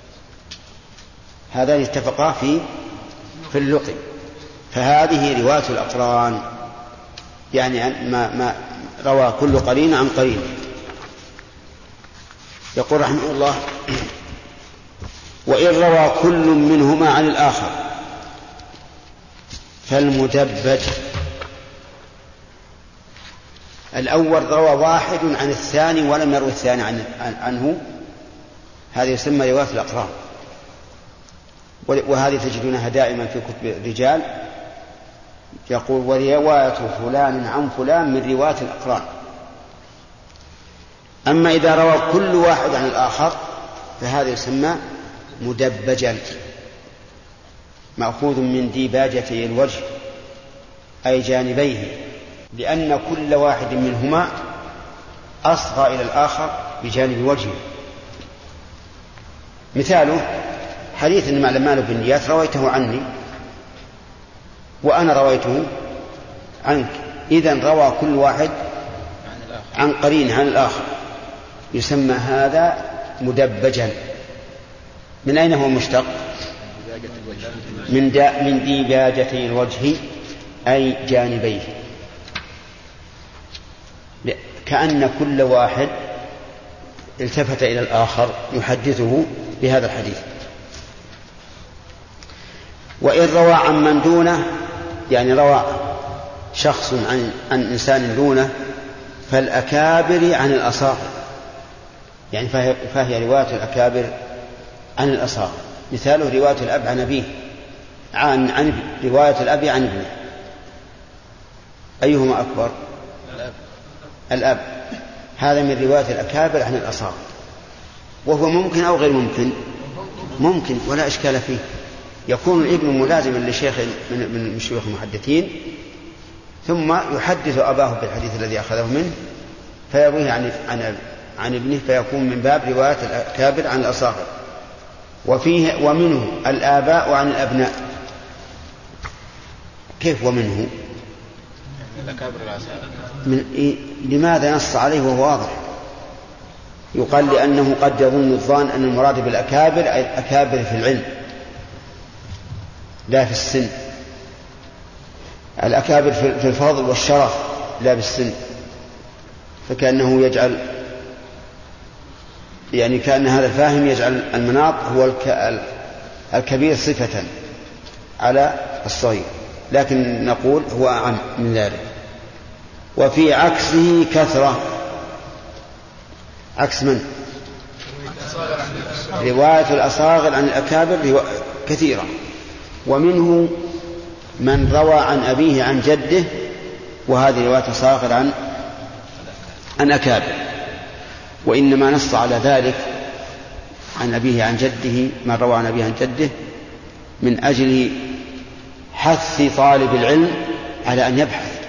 هذان اتفقا في في اللقي. فهذه رواية الأقران، يعني ما, ما روى كل قرين عن قرين. يقول رحمه الله: وإن روى كل منهما عن الآخر فالمدبج. الأول روى واحد عن الثاني ولم يروي الثاني عنه، هذا يسمى رواية الأقران. وهذه تجدونها دائما في كتب الرجال، يقول: ورواية فلان عن فلان من رواية الأقران. أما إذا روى كل واحد عن الآخر فهذا يسمى مدبجا، مأخوذ من ديباجتي الوجه أي جانبيه، لأن كل واحد منهما أصغى إلى الآخر بجانب وجهه. مثاله حديث إنما الأعمال بالنيات رويته عني وأنا رويته عنك، إذن روى كل واحد عن قرين عن الآخر، يسمى هذا مدبجا. من أين هو مشتق؟ من, من ديباجتي الوجه أي جانبيه، كأن كل واحد التفت إلى الآخر يحدثه بهذا الحديث. وإن روى عن من دونه، يعني روى شخص عن, عن إنسان دونه، فالأكابر عن الأصاغر، يعني فهي, فهي رواية الأكابر عن الأصاغر. مثاله رواية الأب عن أبيه، عن, عن رواية الأب عن ابنه، أيهما أكبر؟ الأب. الأب. هذا من رواية الأكابر عن الأصاغر، وهو ممكن أو غير ممكن؟ ممكن ولا إشكال فيه. يكون الابن ملازما لشيخ من شيوخ المحدثين ثم يحدث أباه بالحديث الذي أخذه منه فيرويه عن, عن, عن ابنه، فيكون من باب رواية الأكابر عن الأصاغر. وفيه ومنه الآباء عن الأبناء. كيف ومنه؟ من إيه؟ لماذا نص عليه وهو واضح؟ يقال لأنه قد يظن الظان أن المراد بالأكابر أي الأكابر في العلم لا في السن، الأكابر في الفضل والشرف لا بالسن، فكأنه يجعل يعني كأن هذا الفاهم يجعل المناط هو الكبير صفة على الصغير، لكن نقول هو أعم من ذلك. وفي عكسه كثرة. عكس من؟ رواية الأصاغر عن الأكابر كثيرة. ومنه من روى عن أبيه عن جده، وهذه رواية الأصاغر عن عن أكابر. وإنما نص على ذلك عن أبيه عن جده، من روى عن أبيه عن جده من أجل حث طالب العلم على أن يبحث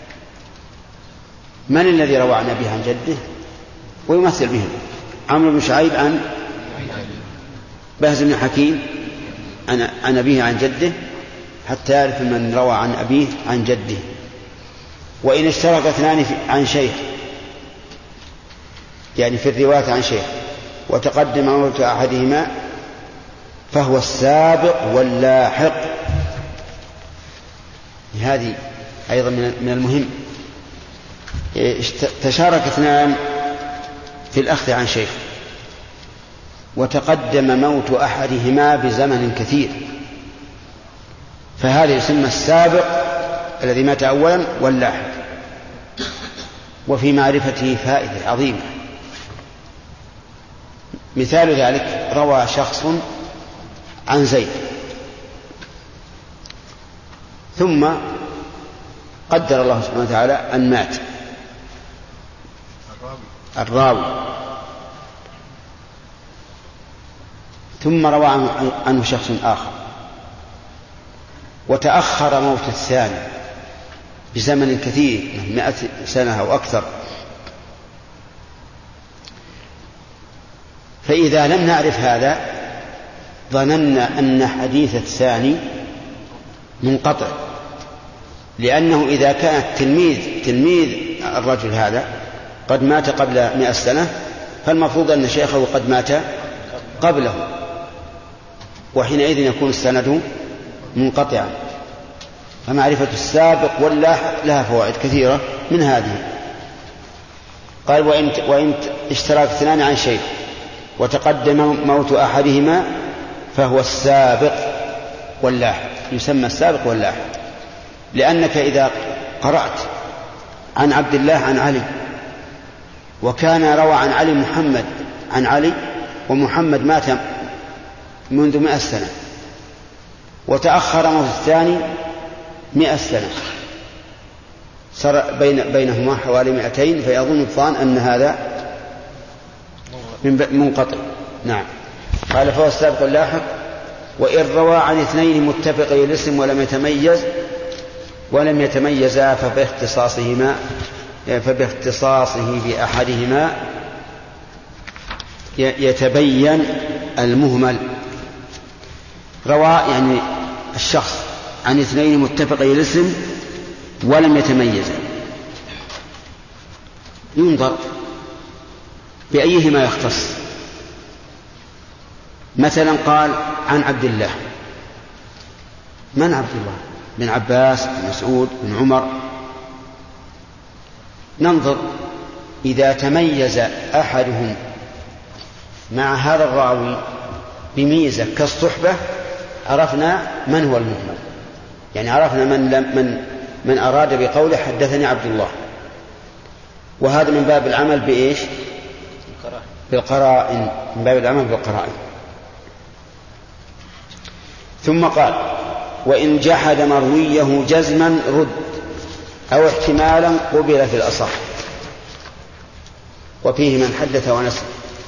من الذي روى عن أبيه عن جده ويمثل به. عمرو بن شعيب عن بهز بن حكيم عن, عن أبيه عن جده، حتى يعرف من روى عن أبيه عن جده. وإن اشترك اثنان عن شيخ، يعني في الرواية عن شيخ، وتقدم موت أحدهما فهو السابق واللاحق. هذه أيضا من المهم. تشارك اثنان في الأخذ عن شيخ وتقدم موت أحدهما بزمن كثير، فهذا يسمى السابق الذي مات أولا واللاحق. وفي معرفته فائدة عظيمة. مثال ذلك روى شخص عن زيد ثم قدر الله سبحانه وتعالى أن مات الراوي، ثم روى عنه شخص آخر وتأخر موت الثاني بزمن كثير، مئة سنة أو أكثر. فإذا لم نعرف هذا ظننا أن حديث الثاني منقطع، لأنه إذا كان التلميذ تلميذ الرجل هذا قد مات قبل مئة سنة، فالمفروض أن شيخه قد مات قبله، وحينئذ يكون السند منقطعا. فمعرفة السابق واللاحق لها فوائد كثيرة من هذه. قال وإن, وإن اشتراك اثنان عن شيء وتقدم موت أحدهما فهو السابق واللاحق، يسمى السابق واللاحق. لأنك إذا قرأت عن عبد الله عن علي وكان روى عن علي محمد عن علي، ومحمد مات منذ مئة سنة وتأخر موت الثاني مئة سنة، صار بين بينهما حوالي مئتين، فيظن الظان أن هذا منقطع. نعم. قال فهو السابق اللاحق. وإن روى عن اثنين متفقي الاسم ولم يتميز، ولم يتميزا فباختصاصهما فباختصاصه بأحدهما يتبين المهمل. روى يعني الشخص عن اثنين متفقي الاسم ولم يتميزا، ينظر بأيهما يختص. مثلا قال عن عبد الله، من عبد الله؟ بن عباس، بن مسعود، بن عمر. ننظر إذا تميز أحدهم مع هذا الراوي بميزة كالصحبة عرفنا من هو المهمل، يعني عرفنا من, من, من أراد بقوله حدثني عبد الله. وهذا من باب العمل بإيش؟ بالقرائن، من باب العمل بالقرائن. ثم قال وإن جحد مرويه جزما رد أو احتمالا قبل في الأصح. وفيه من حدث ونسي.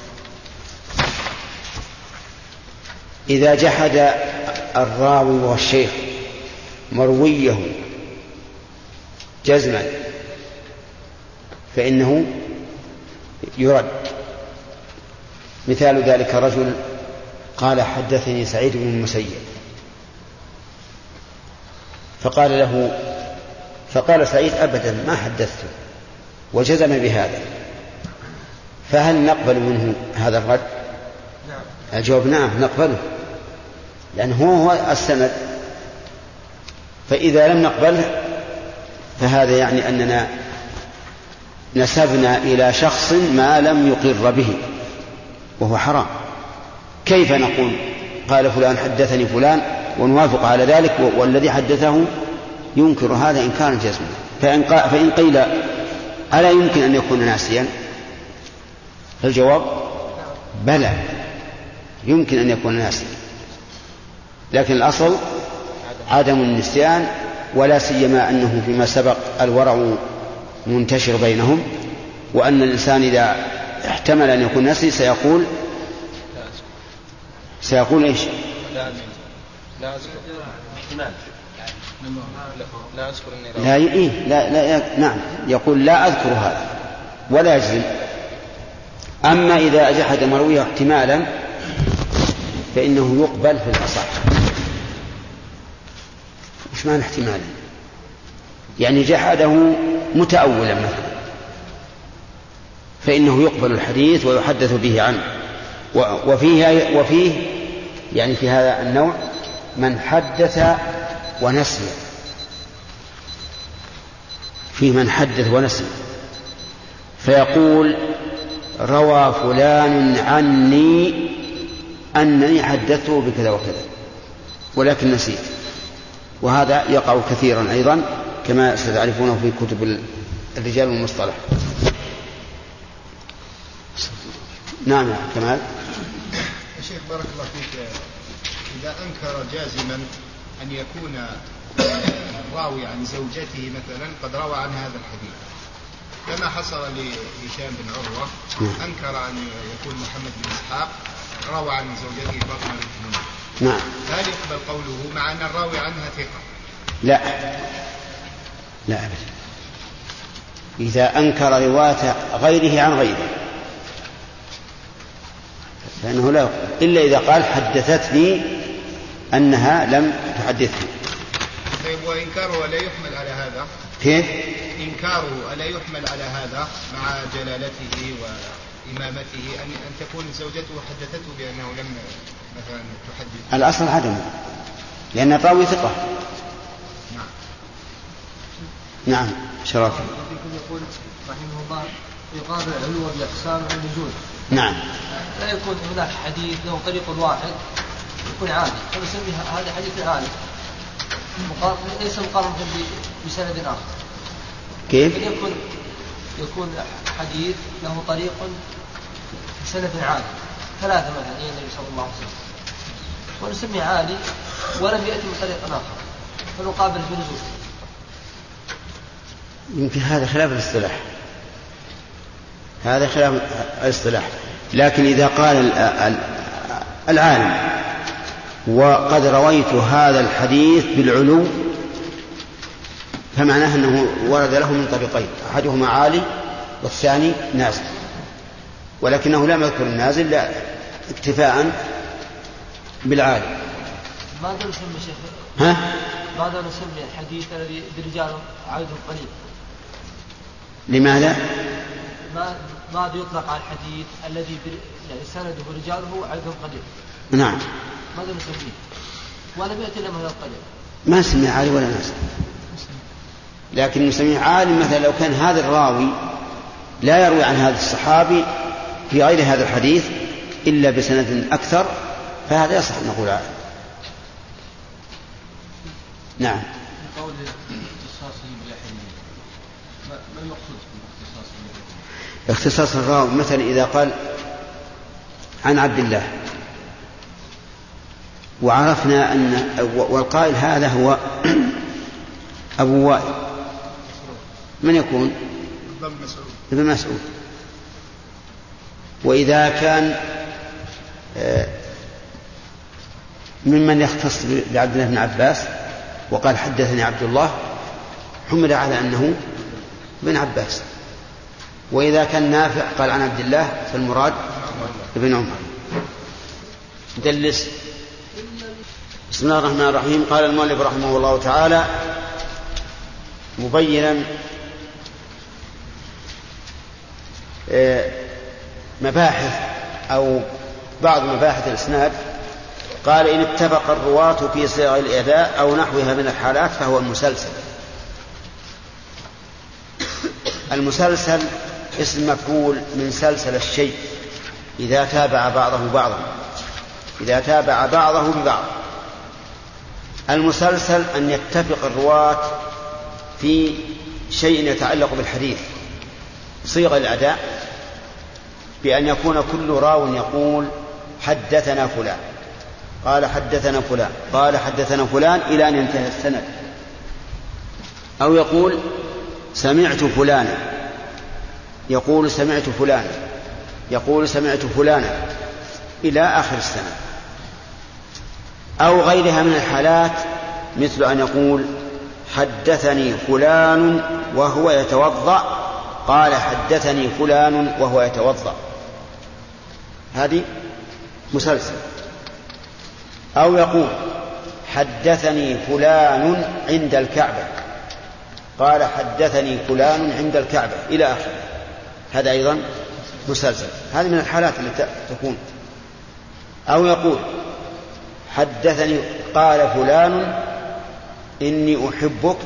إذا جحد الراوي والشيخ مرويه جزما فإنه يرد. مثال ذلك رجل قال حدثني سعيد بن المسيب، فقال له فقال سعيد أبدا ما حدثته، وجزم بهذا، فهل نقبل منه هذا الرد؟ الجواب نعم نقبله، لأنه هو السند. فإذا لم نقبله فهذا يعني أننا نسبنا إلى شخص ما لم يقر به، وهو حرام. كيف نقول قال فلان حدثني فلان ونوافق على ذلك والذي حدثه ينكر هذا إنكارا جزما؟ فإن, فإن قيل ألا يمكن أن يكون ناسيا؟ الجواب بلى، يمكن أن يكون ناسيا، لكن الأصل عدم النسيان، ولا سيما أنه فيما سبق الورع منتشر بينهم، وأن الإنسان إذا احتمل أن يكون ناسي سيقول سيقول إيش؟ لا لا أذكر احتمال لا أذكر إني لا إيه لا لا نعم يقول لا أذكر هذا ولا يجزم. أما إذا جحد مرويه احتمالا فإنه يقبل في الأصح. مش معنى احتمالا؟ يعني جحده متأولا مثلا، فإنه يقبل الحديث ويحدث به عنه. وفيه, وفيه يعني في هذا النوع من حدث ونسي، فيه من حدث ونسي فيقول روى فلان عني أنني حدثته بكذا وكذا ولكن نسيت. وهذا يقع كثيرا أيضا كما ستعرفونه في كتب الرجال والمصطلح. نعم يا كمال. يا شيخ بارك الله فيك، إذا أنكر جازما أن يكون الراوي عن زوجته مثلا قد روى عن هذا الحديث، كما حصل لهشام بن عروة أنكر أن يكون محمد بن إسحاق روى عن زوجته فاطمة بنت منذر، نعم، هل يقبل قوله مع أن الراوي عنها ثقة؟ لا لا أبدا. إذا أنكر رواية غيره عن غيره فإنه لا يقبل، إلا إذا قال حدثتني أنها لم تحدثني. طيب وإنكاره ألا يحمل على هذا؟ كيف؟ إنكاره ألا يحمل على هذا مع جلالته وإمامته أن أن تكون زوجته حدثته بأنه لم مثلا تحدث؟ الأصل عدمه، لأن الراوي ثقة. نعم. نعم شرافي. يقول رحمه الله يقابل العلو بأقسام النزول. نعم. لا يكون هناك حديث له طريق واحد يكون عالي، فنسمي هذا حديث عالي ليس مقارنة بسند آخر. كيف؟ يكون يكون حديث له طريق بسند عالي، ثلاثة مثلا إلى النبي صلى الله عليه وسلم، ونسمي عالي ولم يأتي من طريق آخر فنقابل بنزول. يمكن هذا خلاف الاصطلاح، هذا خلاف الاصطلاح. لكن إذا قال العالم وقد رويت هذا الحديث بالعلو فمعناه أنه ورد له من طريقين، أحدهما عالي والثاني نازل، ولكنه لم يذكر النازل لا اكتفاء بالعالي. ماذا نسمي شيخ؟ ها؟ ماذا نسمي الحديث الذي برجاله عدد قليل؟ لماذا؟ ما ماذا يطلق على الحديث الذي يعني سنده رجاله عدد قليل؟ نعم. ماذا نسميه؟ ولم يأتي إلا مثل قليل. ما نسميه عالي ولا نازل، لكن نسميه عالي مثلا لو كان هذا الراوي لا يروي عن هذا الصحابي في غير هذا الحديث إلا بسند أكثر فهذا يصح نقول عالي. نعم. قول اختصاصه بأحد ما المقصود باختصاصه؟ اختصاص الراوي مثلا إذا قال عن عبد الله وعرفنا أن والقائل هذا هو أبو وائل، من يكون؟ ابن مسعود. وإذا كان ممن يختص بعبد الله بن عباس وقال حدثني عبد الله حمل على أنه ابن عباس. وإذا كان نافع قال عن عبد الله فالمراد ابن عمر. دلس. بسم الله الرحمن الرحيم. قال المؤلف رحمه الله تعالى مبينا مباحث أو بعض مباحث الإسناد، قال إن اتفق الرواة في صيغ الأداء أو نحوها من الحالات فهو المسلسل. المسلسل اسم مفعول من سلسل الشيء إذا تابع بعضه بعضا، إذا تابع بعضه ببعض. المسلسل أن يتفق الرواة في شيء يتعلق بالحديث صيغ الأداء بأن يكون كل راو يقول حدثنا فلان، قال حدثنا فلان، قال حدثنا فلان إلى أن ينتهي السند، أو يقول سمعت فلانا، يقول سمعت فلانا، يقول سمعت فلانا إلى آخر السنة. أو غيرها من الحالات مثل أن يقول حدثني فلان وهو يتوضأ، قال حدثني فلان وهو يتوضأ، هذه مسلسل. أو يقول حدثني فلان عند الكعبة، قال حدثني فلان عند الكعبة إلى آخره، هذا أيضا مسلسل. هذه من الحالات التي تكون. أو يقول حدثني قال فلان إني أحبك،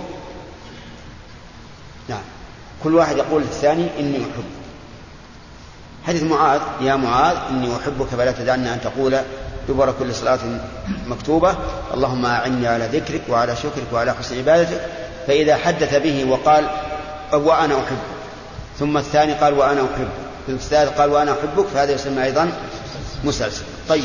نعم، كل واحد يقول الثاني إني أحبك. حديث معاذ يا معاذ إني أحبك فلا تدعنا أن تقول دبر كل صلاة مكتوبة اللهم أعني على ذكرك وعلى شكرك وعلى حسن عبادتك. فإذا حدث به وقال وأنا أحبك ثم الثاني قال وأنا أحبك ثم الثالث قال وأنا أحبك فهذا يسمى أيضا مسلسل. طيب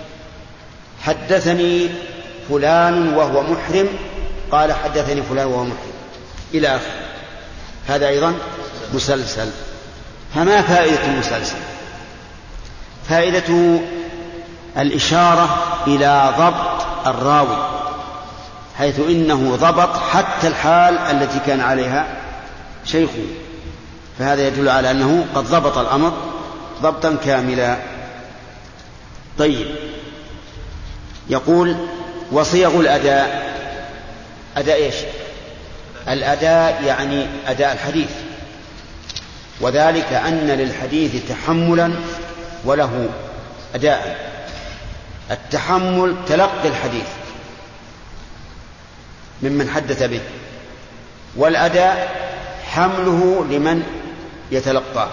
حدثني فلان وهو محرم، قال حدثني فلان وهو محرم إلى آخر، هذا أيضا مسلسل. فما فائدة المسلسل؟ فائدته الإشارة إلى ضبط الراوي، حيث إنه ضبط حتى الحال التي كان عليها شيخه، فهذا يدل على أنه قد ضبط الأمر ضبطا كاملا. طيب يقول وصيغ الأداء، أداء إيش؟ الأداء يعني أداء الحديث، وذلك أن للحديث تحملا وله أداء. التحمل تلقي الحديث ممن حدث به، والأداء حمله لمن يتلقاه،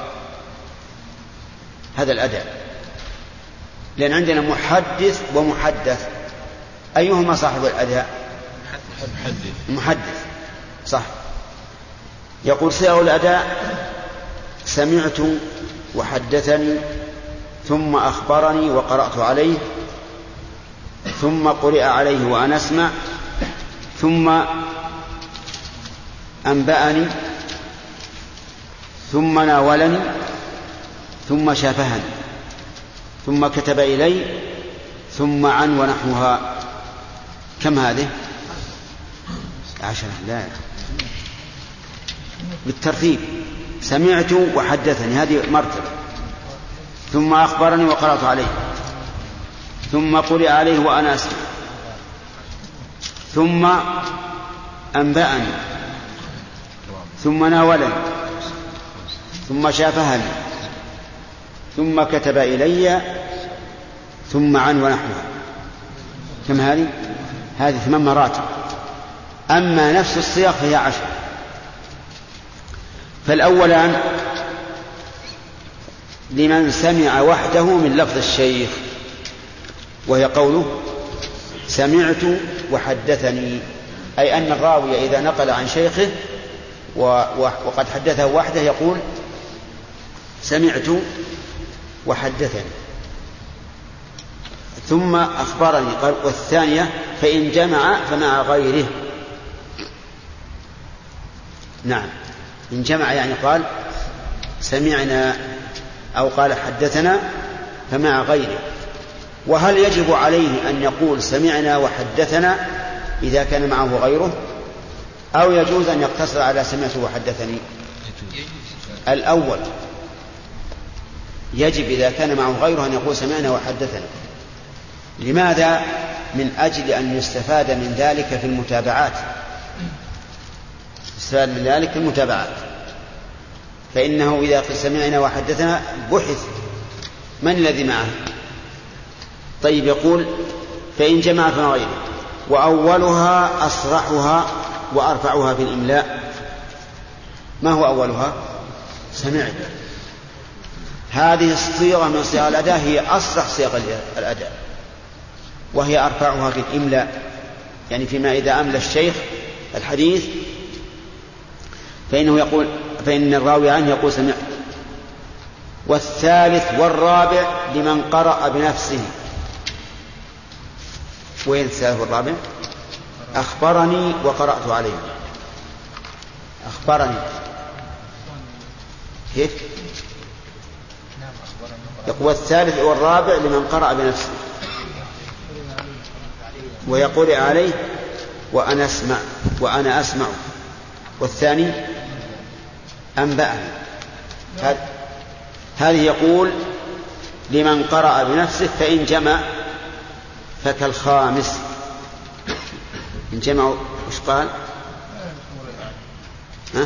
هذا الأداء. لأن عندنا محدث ومحدث، أيهما صاحب الأداء؟ المحدث، صح. يقول صيغ الأداء سمعت وحدثني ثم أخبرني وقرأت عليه ثم قرئ عليه وأنا أسمع ثم أنبأني ثم ناولني ثم شافهني ثم كتب إلي ثم عن ونحوها. كم هذه؟ عشرة. لا بالترتيب، سمعت وحدثني هذه مرتبة، ثم أخبرني وقرأت عليه، ثم قرئ عليه وأنا أسمع، ثم أنبأني، ثم ناولني، ثم شافهني، ثم كتب إلي، ثم عن ونحوها. كم هذه؟ هذه ثمان مراتب. أما نفس الصيغ فهي عشر. فالأولان لمن سمع وحده من لفظ الشيخ، وهي قوله سمعت وحدثني، أي أن الراوي إذا نقل عن شيخه وقد حدثه وحده يقول سمعت وحدثني. ثم أخبرني. والثانية فإن جمع فمع غيره. نعم، إن جمع يعني قال سمعنا أو قال حدثنا فمع غيره. وهل يجب عليه أن يقول سمعنا وحدثنا إذا كان معه غيره، أو يجوز أن يقتصر على سمعت وحدثني؟ الأول يجب إذا كان معه غيره أن يقول سمعنا وحدثنا. لماذا؟ من أجل أن يستفاد من ذلك في المتابعات، يستفاد من ذلك في المتابعات. فإنه إذا سمعنا وحدثنا بحث من الذي معه. طيب، يقول فإن جمع فما غيره. وأولها أصرحها وأرفعها في الإملاء. ما هو أولها؟ سمعت. هذه الصيغة من صيغ الأداء هي أصرح صيغ الأداء، وهي أرفعها في الإملاء، يعني فيما إذا أملى الشيخ الحديث فإنه يقول فإن الراوي عنه يقول سمعت. والثالث والرابع لمن قرأ بنفسه. وين الثالث والرابع؟ أخبرني وقرأت عليه. أخبرني كيف؟ يقول الثالث والرابع لمن قرأ بنفسه ويقول عليه وأنا أسمع وأنا أسمع. والثاني أنبأني. هذه يقول لمن قرأ بنفسه. فإن جمع فكالخامس. إن جمع وش قال؟ ها؟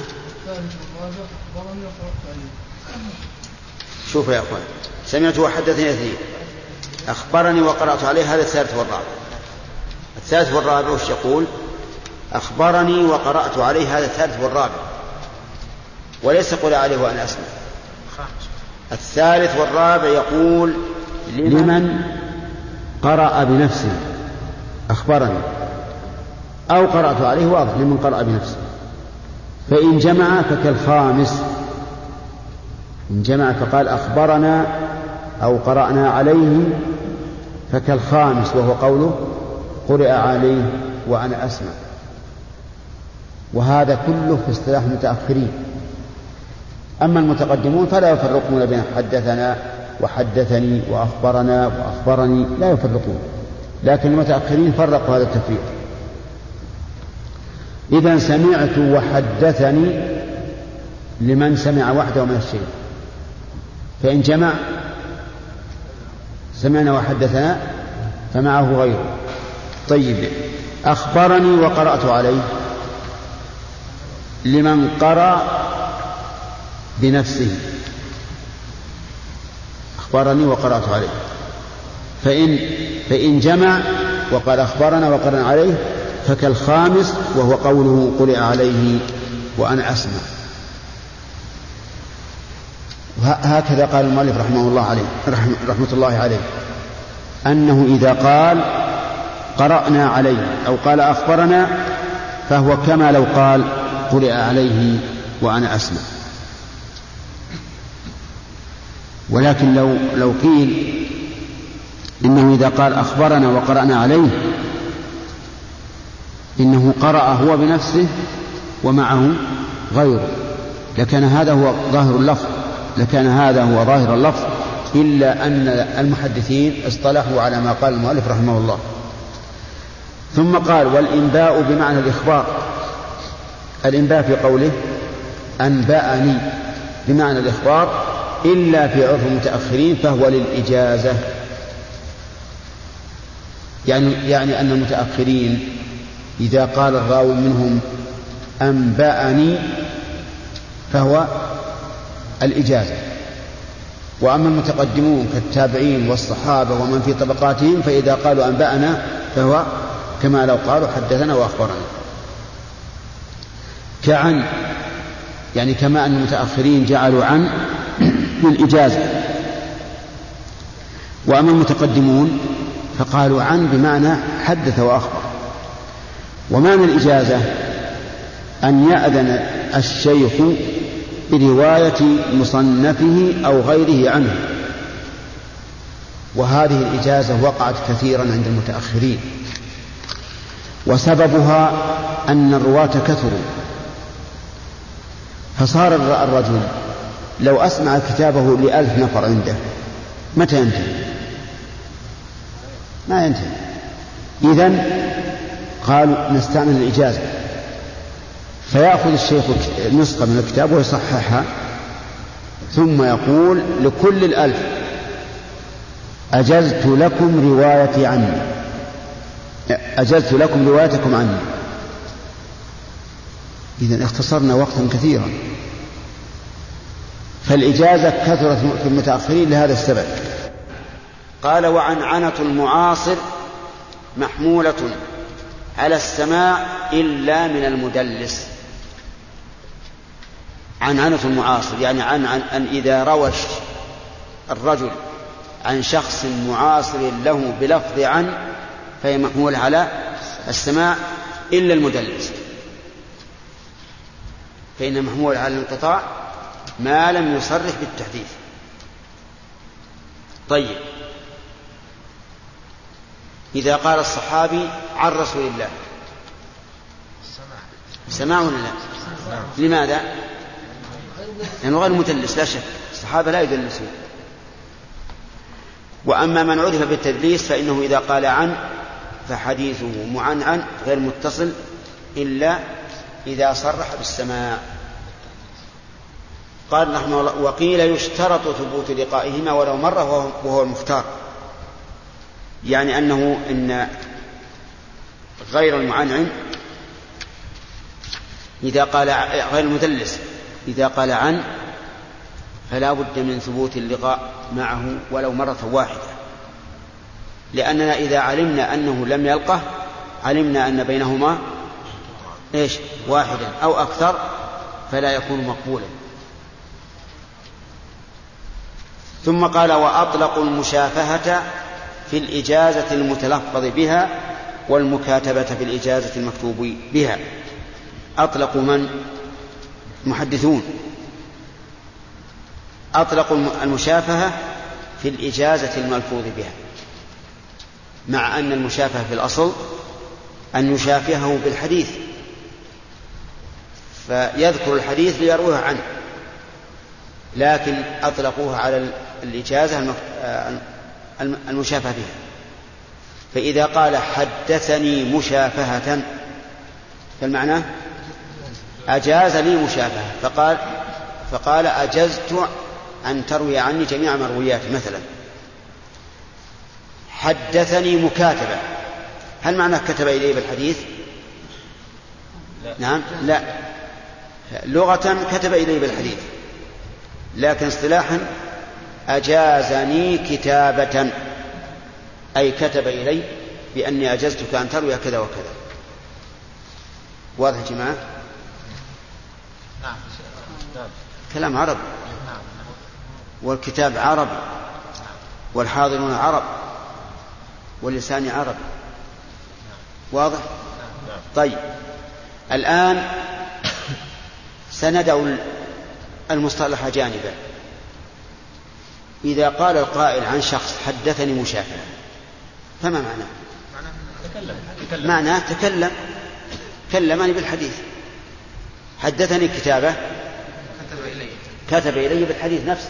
شوفوا يا أخوان، سمعت وحدثني اثنين، أخبرني وقرأت عليه، هذا الثالث والرابع. الثالث والرابع وش يقول؟ أخبرني وقرأت عليه، هذا الثالث والرابع، وليس قل عليه وأنا أسمع. الثالث والرابع يقول لمن قرأ بنفسه أخبرني، أو قرأت عليه واضح لمن قرأ بنفسه. فإن جمع فكالخامس. إن جمع فقال أخبرنا أو قرأنا عليه فكالخامس، وهو قوله قرئ عليه وأنا أسمع. وهذا كله في اصطلاح المتأخرين. أما المتقدمون فلا يفرقون بين حدثنا وحدثني وأخبرنا وأخبرني، لا يفرقون. لكن المتأخرين فرقوا هذا التفريق. إذن سمعت وحدثني لمن سمع وحده من الشيء. فإن جمع سمعنا وحدثنا فمعه غيره. طيب، أخبرني وقرأت عليه لمن قرأ بنفسه. أخبرني وقرأت عليه. فإن, فإن جمع وقال أخبرنا وقرأنا عليه فكالخامس، وهو قوله قرئ عليه وأنا أسمع. هكذا قال المؤلف رحمه الله عليه رحمة الله عليه، أنه إذا قال قرأنا عليه أو قال أخبرنا فهو كما لو قال قرئ عليه وأنا أسمع. ولكن لو لو قيل إنه إذا قال أخبرنا وقرأنا عليه إنه قرأ هو بنفسه ومعه غيره، لكان هذا هو ظاهر اللفظ لكان هذا هو ظاهر اللفظ إلا أن المحدثين اصطلحوا على ما قال المؤلف رحمه الله. ثم قال والإنباء بمعنى الإخبار. الإنباء في قوله أنبأني بمعنى الإخبار إلا في عرف المتأخرين فهو للإجازة. يعني, يعني أن المتأخرين إذا قال الراوي منهم أنبأني فهو الإجازة، وأما المتقدمون كالتابعين والصحابة ومن في طبقاتهم فإذا قالوا أنبأنا فهو كما لو قالوا حدثنا وأخبرنا. كعن يعني كما أن المتأخرين جعلوا عن للإجازة، وأما المتقدمون فقالوا عن بمعنى حدث وأخبر. ومعنى الإجازة أن يأذن الشيخ برواية مصنفه أو غيره عنه، وهذه الإجازة وقعت كثيرا عند المتأخرين، وسببها أن الرواة كثروا، فصار الرجل لو أسمع كتابه لألف نفر عنده متى ينتهي؟ ما ينتهي. إذن قالوا نستعمل الإجازة، فيأخذ الشيخ نسخة من الكتاب ويصححها ثم يقول لكل الألف أجزت لكم روايتي عني، أجزت لكم روايتكم عني. إذن اختصرنا وقتا كثيرا. فالإجازة كثرت في المتأخرين لهذا السبب. قال وعنعنة المعاصر محمولة على السماع إلا من المدلس. عنعنة المعاصر يعني عن, عن أن إذا روى الرجل عن شخص معاصر له بلفظ عن فهي محمولة على السماع إلا المدلس، فإن محمولة على الانقطاع ما لم يصرح بالتحديث. طيب إذا قال الصحابي عن رسول الله سماع ولا لا؟ لماذا؟ لأنه غير مدلس لا شك، الصحابة لا يدلسون. وأما من عرف بالتدليس فإنه إذا قال عن فحديثه معنعن غير متصل إلا إذا صرح بالسماع. قال رحمه الله وقيل يشترط ثبوت لقائهما ولو مرة وهو المختار، يعني أنه إن غير المعنعن إذا قال غير المدلس إذا قال عن فلا بد من ثبوت اللقاء معه ولو مرة واحدة، لأننا إذا علمنا أنه لم يلقه علمنا أن بينهما إيش واحدا أو أكثر فلا يكون مقبولا. ثم قال وأطلقوا المشافهة في الإجازة المتلفظ بها والمكاتبة في الإجازة المكتوب بها. أطلقوا من؟ محدثون أطلقوا المشافهة في الإجازة الملفوظ بها، مع أن المشافهة في الأصل أن يشافهه بالحديث فيذكر الحديث ليروه عنه، لكن أطلقوها على الإجازة المشافهة بها. فإذا قال حدثني مشافهة فالمعنى أجاز لي مشافهة، فقال فقال أجزت أن تروي عني جميع مروياتي مثلا. حدثني مكاتبة، هل معنى كتب إليه بالحديث؟ لا. نعم لا، لغة كتب إليه بالحديث، لكن اصطلاحا أجازني كتابة أي كتب إلي بأني أجزتك أن تروي كذا وكذا. واضح يا جماعة؟ نعم. كلام عربي والكتاب عربي والحاضرون عرب واللسان عربي. واضح؟ طيب الآن سندع المصطلح جانبا. إذا قال القائل عن شخص حدثني مشافهة فما معناه؟ تكلم. معناه تكلم كلمني بالحديث. حدثني كتابة كتب إلي كتب إلي بالحديث نفسه.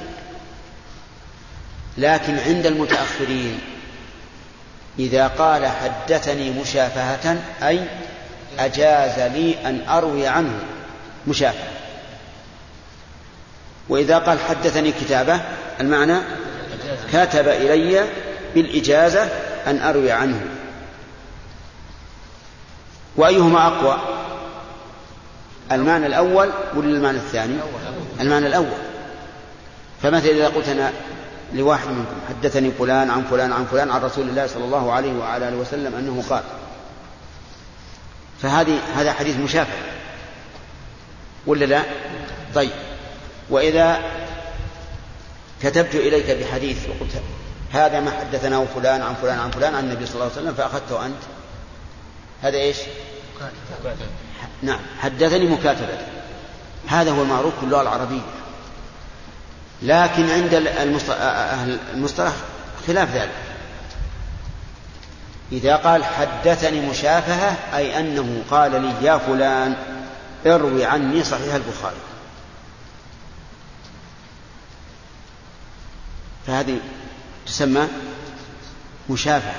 لكن عند المتأخرين إذا قال حدثني مشافهة أي أجاز لي أن أروي عنه مشافهة، وإذا قال حدثني كتابة المعنى كتب إلي بالإجازة أن أروي عنه. وأيهما أقوى، المعنى الأول ولا المعنى الثاني؟ المعنى الأول. فمثلا إذا قلت أنا لواحد منكم حدثني فلان عن فلان عن فلان عن رسول الله صلى الله عليه وعلى آله وسلم أنه قال، فهذه هذا حديث مشافه ولا لا؟ طيب، وإذا كتبت إليك بحديث وقلت هذا ما حدثناه فلان عن فلان عن فلان عن النبي صلى الله عليه وسلم فأخذته أنت، هذا إيش؟ نعم، حدثني مكاتبة. هذا هو المعروف في اللغة العربية. لكن عند أهل المصطلح خلاف ذلك. إذا قال حدثني مشافهة أي أنه قال لي يا فلان اروي عني صحيح البخاري، فهذه تسمى مشافهة.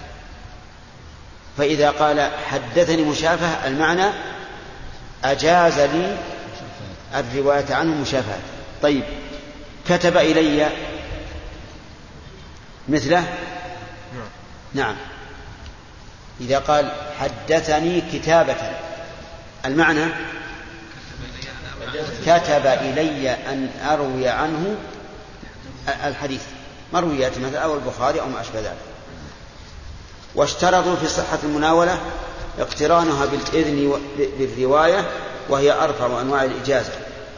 فإذا قال حدثني مشافهة المعنى أجاز لي الرواية عنه مشافهة. طيب، كتب إلي مثله؟ نعم. إذا قال حدثني كتابة المعنى كتب إلي أن أروي عنه الحديث مرويات مثل أو البخاري أو ما أشبه ذلك. واشترطوا في صحة المناولة اقترانها بالإذن بالرواية وهي أرفع أنواع الإجازة.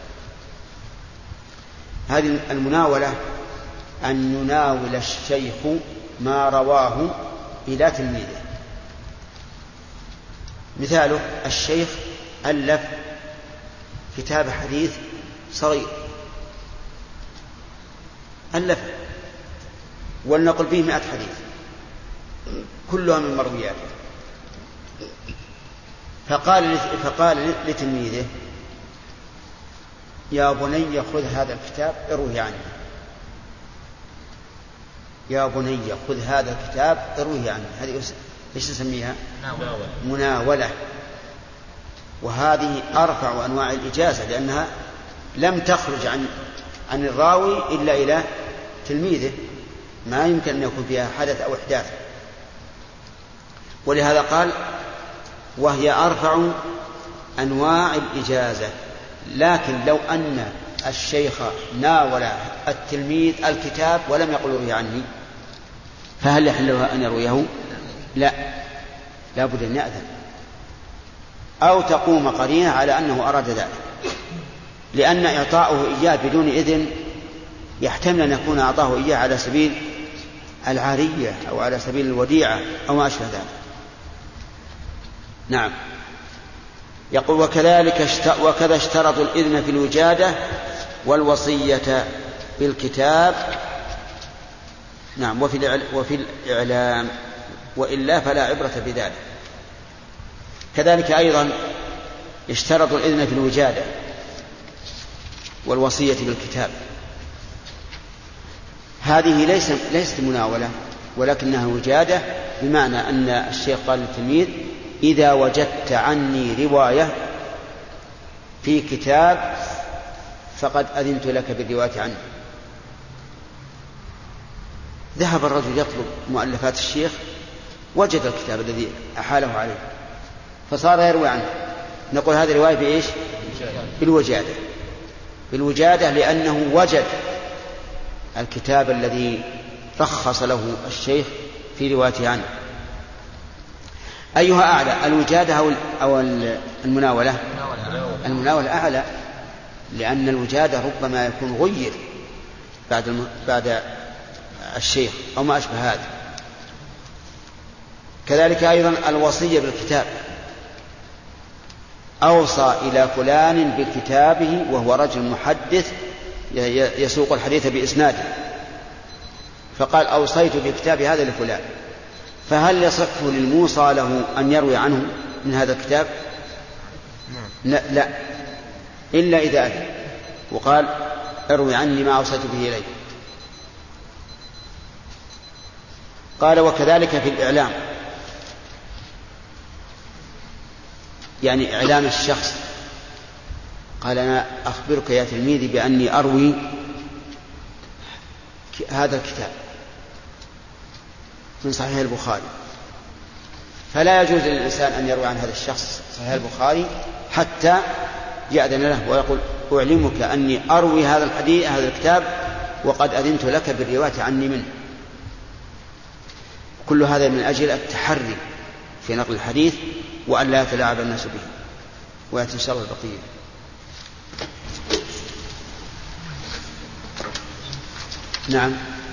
هذه المناولة أن يناول الشيخ ما رواه إلى تلميذه. مثاله الشيخ ألف كتاب حديث صغير ألف ولنقل به مئة حديث كلها من مروياته، فقال فقال لتلميذه يا بني خذ هذا الكتاب اروه عني، يا بني خذ هذا الكتاب اروه عني. هذه ايش نسميها؟ مناولة. وهذه أرفع أنواع الإجازة لأنها لم تخرج عن عن الراوي إلا إلى تلميذه، ما يمكن أن يكون فيها حدث أو إحداث. ولهذا قال وهي أرفع أنواع الإجازة. لكن لو أن الشيخ ناول التلميذ الكتاب ولم يقل روي عني فهل يحل أن يرويه؟ لا، لا بد أن يأذن أو تقوم قرينة على أنه أراد ذلك، لأن إعطاؤه إياه بدون إذن يحتمل أن يكون أعطاه إياه على سبيل العارية أو على سبيل الوديعة أو ما أشبه ذلك. نعم. يقول وكذلك وكذا اشترطوا الإذن في الوجادة والوصية بالكتاب. نعم. وفي وفي الإعلام وإلا فلا عبرة بذلك. كذلك أيضا اشترطوا الإذن في الوجادة والوصية بالكتاب. هذه ليست ليست مناولة ولكنها وجادة، بمعنى أن الشيخ قال للتلميذ إذا وجدت عني رواية في كتاب فقد أذنت لك بالرواية عنه. ذهب الرجل يطلب مؤلفات الشيخ وجد الكتاب الذي أحاله عليه فصار يروي عنه. نقول هذه رواية بإيش؟ بالوجادة. بالوجادة لأنه وجد الكتاب الذي رخص له الشيخ في روايته عنه. أيها أعلى، الوجادة أو المناولة؟ المناولة أعلى، لأن الوجادة ربما يكون غير بعد بعد الشيخ أو ما أشبه هذا. كذلك أيضا الوصية بالكتاب. أوصى إلى فلان بكتابه وهو رجل محدث يسوق الحديث بإسناده، فقال أوصيت بكتاب هذا لفلان، فهل يصح للموصى له أن يروي عنه من هذا الكتاب؟ لا, لا إلا إذا أذن وقال اروي عني ما أوصيت به إليك. قال وكذلك في الإعلام، يعني إعلام الشخص قال أنا أخبرك يا تلميذي بأني أروي هذا الكتاب من صحيح البخاري، فلا يجوز للإنسان أن يروي عن هذا الشخص صحيح البخاري حتى يأذن له ويقول أعلمك أني أروي هذا الحديث هذا الكتاب وقد أذنت لك بالرواية عني منه. كل هذا من أجل التحري في نقل الحديث وأن لا يتلاعب الناس به. ويأتي إن شاء الله البقية. نعم.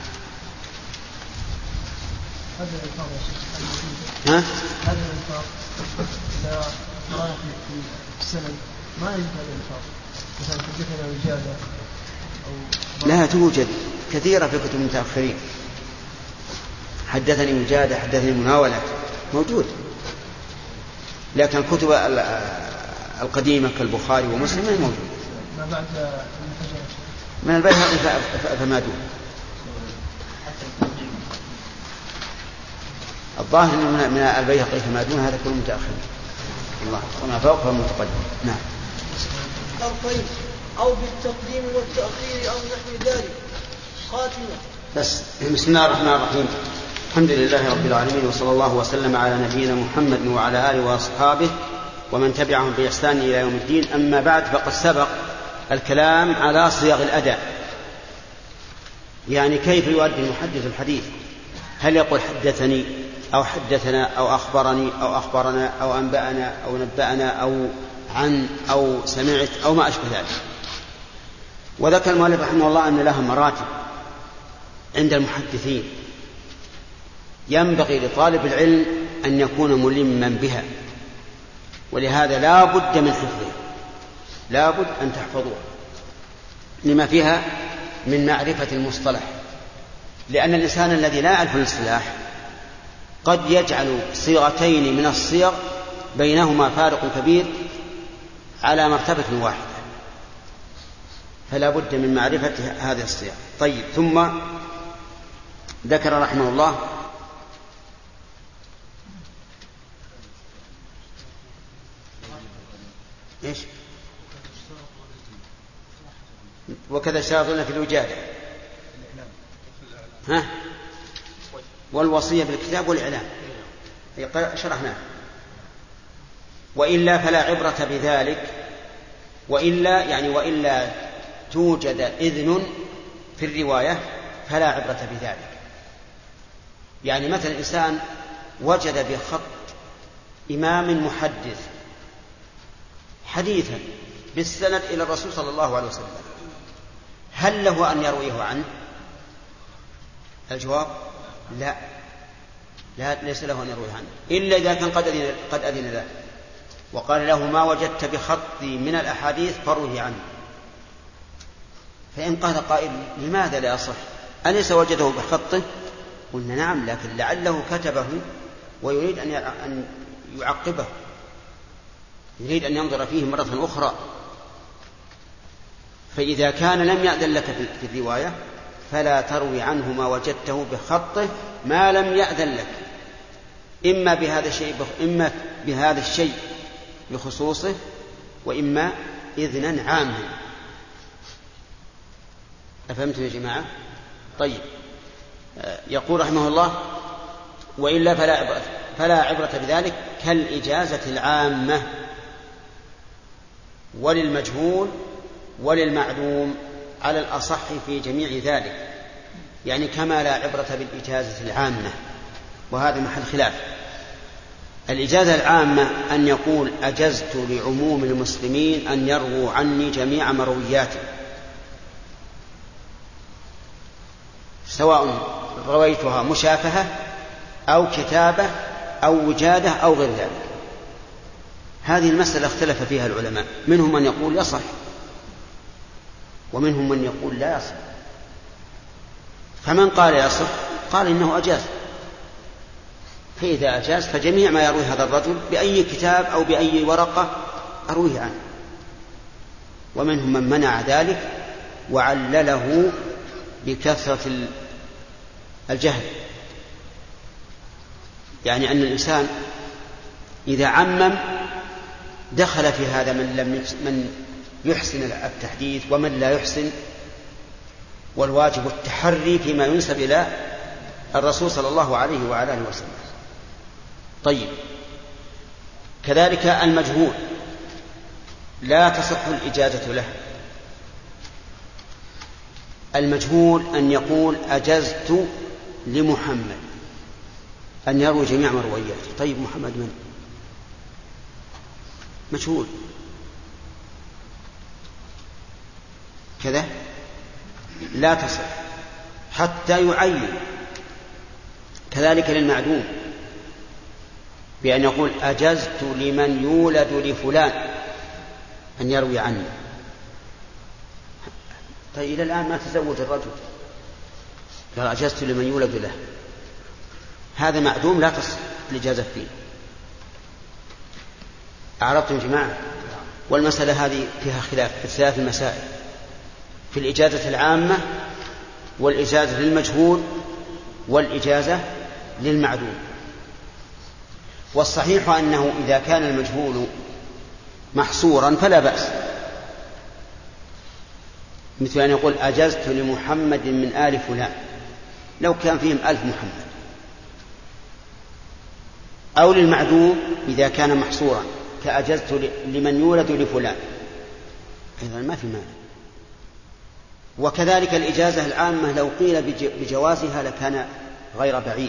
هذا الإنفاق يا شيخ. ها؟ هذا الإنفاق إذا قرأنا في السند ما يجب هذا الإنفاق، مثلا حدثنا وجادة أو لا توجد كثيرة في كتب المتأخرين. حدثني وجادة، حدثني مناولة، موجود. لكن الكتب القديمة كالبخاري ومسلم ما موجود. ما بعد ابن حجر من البيهقي فما دون. الظاهر أنه من البيهقي فما دون هذا كله متأخر. الله وما فوق فهو متقدم. نعم. طرفين أو بالتقديم والتأخير أو نحو ذلك. خاتمة. بس بسم الله الرحمن الرحيم. الحمد لله رب العالمين وصلى الله وسلم على نبينا محمد وعلى آله وأصحابه ومن تبعهم بإحسان إلى يوم الدين. أما بعد، فقد سبق الكلام على صيغ الأداء، يعني كيف يؤدي المحدث الحديث. هل يقول حدثني أو حدثنا أو أخبرني أو أخبرنا أو أنبأنا أو نبأنا أو عن أو سمعت أو ما أشبه ذلك. وذكر المؤلف رحمه الله أن لها مراتب عند المحدثين، ينبغي لطالب العلم أن يكون ملما بها، ولهذا لا بد من حفظها، لا بد أن تحفظوها لما فيها من معرفة المصطلح. لأن الإنسان الذي لا يعرف الاصطلاح قد يجعل صيغتين من الصيغ بينهما فارق كبير على مرتبة واحدة، فلا بد من معرفة هذه الصيغ. طيب، ثم ذكر رحمه الله إيش؟ وكذا اشترطنا في الوجادة، ها؟ والوصية بالكتاب والإعلام شرحناه. وإلا فلا عبرة بذلك، وإلا يعني وإلا توجد إذن في الرواية فلا عبرة بذلك. يعني مثلا الإنسان وجد بخط إمام محدث حديثا بالسند إلى الرسول صلى الله عليه وسلم، هل له أن يرويه عنه؟ الجواب لا، لا ليس له أن يرويه عنه إلا إذا كان قد أذن, قد أذن له وقال له ما وجدت بخطي من الأحاديث فروه عنه. فإن قال قائل لماذا لا يصح؟ أليس وجده بخطه؟ قلنا نعم، لكن لعله كتبه ويريد أن يعقبه، يريد أن ينظر فيه مرة أخرى. فإذا كان لم يأذن لك في الرواية فلا تروي عنه ما وجدته بخطه ما لم يأذن لك، إما بهذا الشيء إما بهذا الشيء بخصوصه، وإما إذنا عاما. أفهمتم يا جماعة؟ طيب، يقول رحمه الله وإلا فلا عبرة, فلا عبرة بذلك كالإجازة العامة وللمجهول وللمعلوم على الأصح في جميع ذلك، يعني كما لا عبرة بالإجازة العامة، وهذا محل خلاف. الإجازة العامة أن يقول أجزت لعموم المسلمين أن يرووا عني جميع مروياتي، سواء رويتها مشافهة أو كتابة أو وجادة أو غير ذلك. هذه المسألة اختلف فيها العلماء، منهم من يقول يصح ومنهم من يقول لا يصح. فمن قال يصح قال إنه أجاز، فإذا أجاز فجميع ما يروي هذا الرجل بأي كتاب أو بأي ورقة أرويه عنه. ومنهم من منع ذلك وعلله بكثرة الجهل، يعني أن الإنسان إذا عمم دخل في هذا من لم من يحسن التحديث ومن لا يحسن، والواجب التحري فيما ينسب إلى الرسول صلى الله عليه وعلى آله وسلم. طيب، كذلك المجهول لا تصح الإجازة له. المجهول أن يقول أجزت لمحمد أن يروي جميع مروياته. طيب محمد من؟ مجهول كذا لا تصح حتى يعين. كذلك للمعدوم بأن يقول أجزت لمن يولد لفلان أن يروي عني. طيب إلى الآن ما تزوج الرجل، قال أجزت لمن يولد له، هذا معدوم لا تصح الإجازة فيه. أعرفتم جماعة؟ والمسألة هذه فيها خلاف في ثلاث المسائل: في الإجازة العامة، والإجازة للمجهول، والإجازة للمعدوم. والصحيح أنه إذا كان المجهول محصورا فلا بأس، مثل أن يقول أجزت لمحمد من آل فلان لو كان فيهم ألف محمد، أو للمعدوم إذا كان محصورا كأجزت لمن يولد لفلان، أيضا ما في مانع. وكذلك الإجازة العامة لو قيل بجوازها لكان غير بعيد.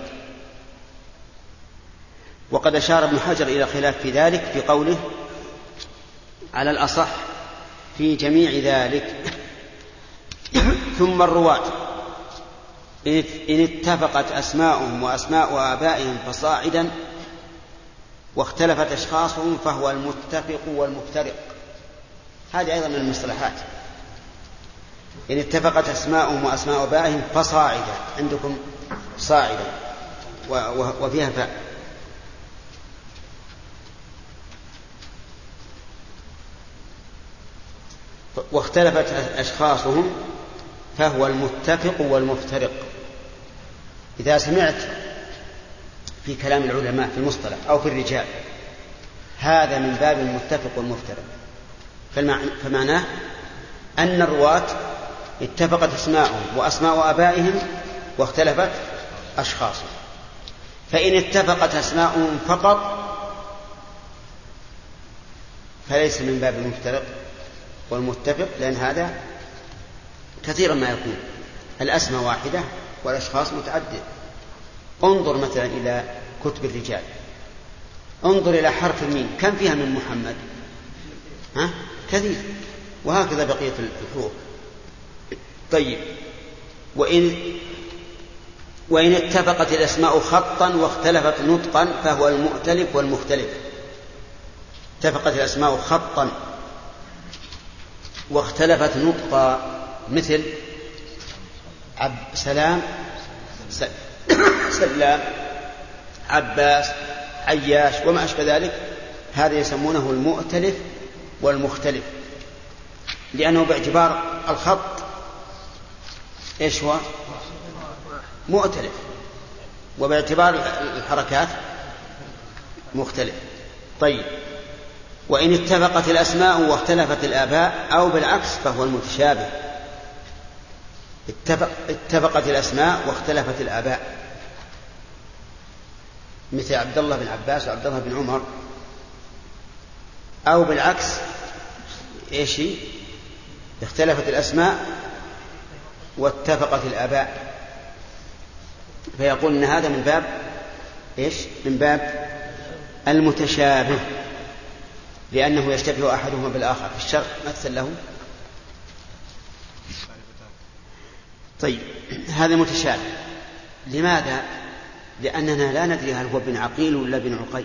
وقد أشار ابن حجر إلى خلاف في ذلك في قوله على الأصح في جميع ذلك. ثم الرواة إن اتفقت أسماؤهم وأسماء آبائهم فصاعدا واختلفت أشخاصهم فهو المتفق والمفترق. هذه أيضا من المصطلحات. إن اتفقت أسماؤهم وأسماء آبائهم فصاعدا، عندكم صاعدا وفيها فاء. واختلفت أشخاصهم فهو المتفق والمفترق. إذا سمعت في كلام العلماء في المصطلح أو في الرجال هذا من باب المتفق والمفترق، فمعناه أن الرواة اتفقت أسماءهم وأسماء آبائهم واختلفت أشخاصهم. فإن اتفقت أسماءهم فقط فليس من باب المفترق والمتفق، لأن هذا كثيرا ما يكون الأسماء واحدة والأشخاص متعدد. انظر مثلا إلى كتب الرجال، انظر إلى حرف الميم كم فيها من محمد؟ ها؟ كثير. وهكذا بقية الحروف. طيب، وإن وإن اتفقت الأسماء خطا واختلفت نطقا فهو المؤتلف والمختلف. اتفقت الأسماء خطا واختلفت نطقا، مثل عب سلام سلام، عباس، عياش، وما أشبه ذلك، هذا يسمونه المؤتلف والمختلف، لأنه باعتبار الخط إيش هو؟ مؤتلف، وباعتبار الحركات مختلف. طيب، وإن اتفقت الأسماء واختلفت الآباء أو بالعكس فهو المتشابه. اتفق اتفقت الأسماء واختلفت الآباء، مثل عبد الله بن عباس وعبد الله بن عمر، أو بالعكس إيش؟ اختلفت الأسماء واتفقت الآباء، فيقول إن هذا من باب إيش؟ من باب المتشابه، لأنه يشتبه أحدهما بالآخر. في الشرع مثل له. طيب، هذا متشابه. لماذا؟ لأننا لا ندري هل هو بن عقيل ولا بن عقيل.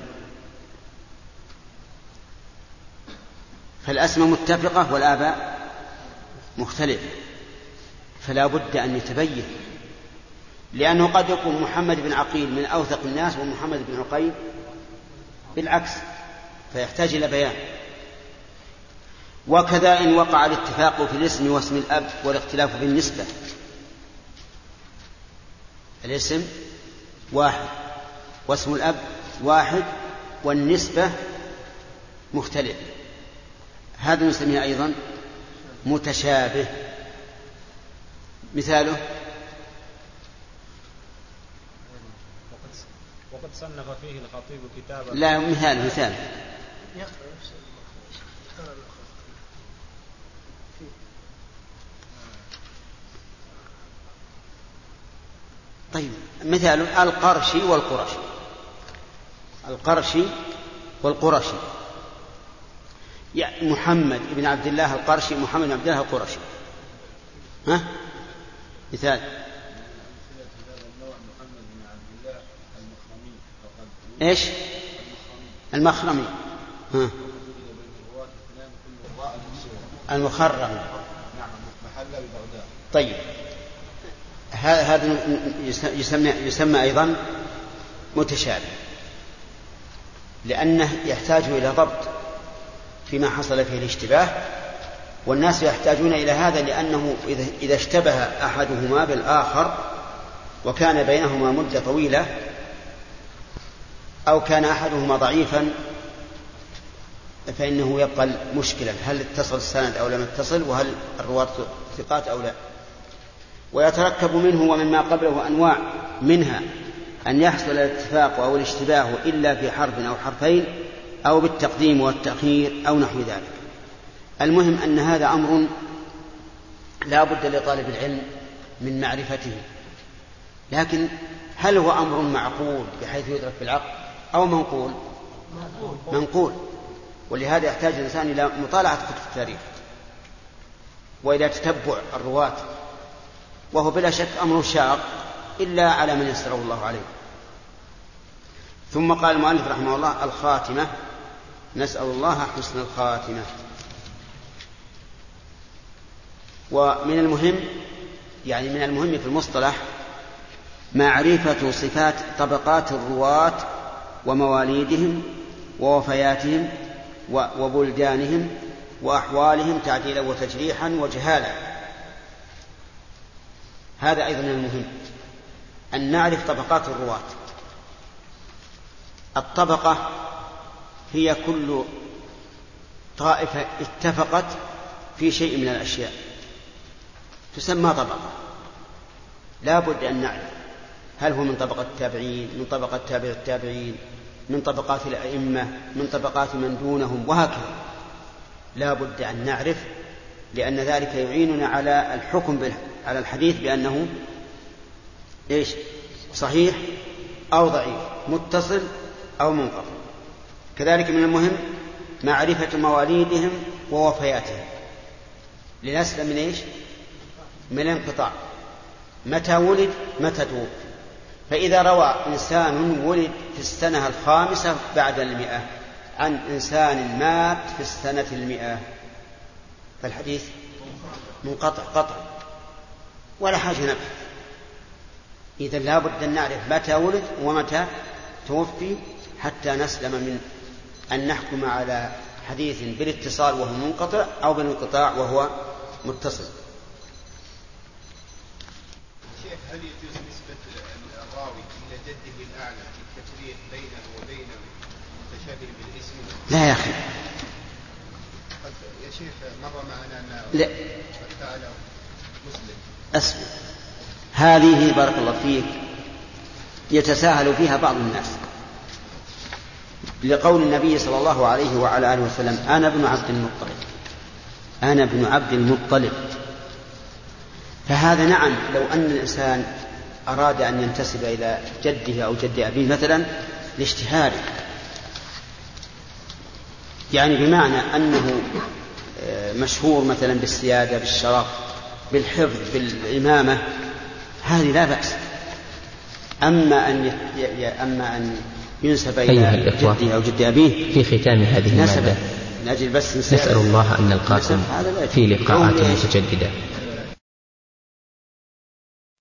فالأسماء متفقة والآباء مختلفة، فلا بد أن يتبين، لأنه قد يكون محمد بن عقيل من أوثق الناس ومحمد بن عقيل بالعكس، فيحتاج إلى بيان. وكذا إن وقع الاتفاق في الاسم واسم الأب والاختلاف بالنسبة، الاسم واحد واسم الأب واحد والنسبة مختلف، هذا نسميه أيضا متشابه. مثاله وقد صنف فيه الخطيب كتابا. لا مثال مثال طيب مثال القرشي والقرشي. القرشي والقرشي يعني محمد بن عبد الله القرشي محمد بن عبد الله القرشي. ها مثال ايش المخرمي. ها المخرمي. طيب هذا يسمى, يسمى أيضا متشابه لأنه يحتاج إلى ضبط فيما حصل فيه الاشتباه، والناس يحتاجون إلى هذا لأنه إذا اشتبه أحدهما بالآخر وكان بينهما مدة طويلة أو كان أحدهما ضعيفا فإنه يبقى مشكلة، هل اتصل السند أو لم يتصل، وهل الرواة ثقات أو لا. ويتركب منه ومما قبله أنواع، منها أن يحصل الاتفاق أو الاشتباه إلا في حرف أو حرفين أو بالتقديم والتأخير أو نحو ذلك. المهم أن هذا أمر لا بد لطالب العلم من معرفته، لكن هل هو أمر معقول بحيث يدرك بالعقل أو منقول؟ منقول. ولهذا يحتاج الإنسان إلى مطالعة كتب التاريخ وإلى تتبع الرواة، وهو بلا شك أمر شاق إلا على من يسره الله عليه. ثم قال المؤلف رحمه الله الخاتمة، نسأل الله حسن الخاتمة. ومن المهم يعني من المهم في المصطلح معرفة صفات طبقات الرواة ومواليدهم ووفياتهم وبلدانهم وأحوالهم تعديلا وتجريحا وجهالا. هذا أيضا المهم أن نعرف طبقات الرواة. الطبقة هي كل طائفة اتفقت في شيء من الأشياء تسمى طبقة. لا بد أن نعرف هل هو من طبقة التابعين، من طبقة تابع التابعين، من طبقات الأئمة، من طبقات من دونهم، وهكذا. لا بد أن نعرف، لأن ذلك يعيننا على الحكم على الحديث بأنه إيش؟ صحيح أو ضعيف، متصل أو منقطع. كذلك من المهم معرفة مواليدهم ووفياتهم لنسلم من إيش؟ من الانقطاع. متى ولد متى توفي. فإذا روى إنسان ولد في السنة الخامسة بعد المئة عن إنسان مات في السنة المئة فالحديث منقطع قطع ولا حاجة نبحث. إذا لا بد أن نعرف متى ولد ومتى توفي حتى نسلم من أن نحكم على حديث بالاتصال وهو منقطع أو بالانقطاع وهو متصل. شيخ، هل يجوز نسبة الراوي إلى جده الأعلى في التفريق بينه وبين المتشابه بالاسم؟ لا يا أخي. يا شيخ مر معنا أن لا تعالى مسلم. أسمع، هذه بارك الله فيك يتساهل فيها بعض الناس لقول النبي صلى الله عليه وعلى آله وسلم أنا ابن عبد المطلب، أنا ابن عبد المطلب. فهذا نعم لو أن الإنسان أراد أن ينتسب إلى جده أو جد أبيه مثلا لاشتهاره، يعني بمعنى أنه مشهور مثلا بالسيادة بالشرف بالحفظ بالإمامة، هذه لا بأس. أما أن ي... أما أن ينسب إلى جده أو جد أبيه في ختام هذه المادة نجل بس نسأل الله أن نلقاكم في لقاءات متجددة.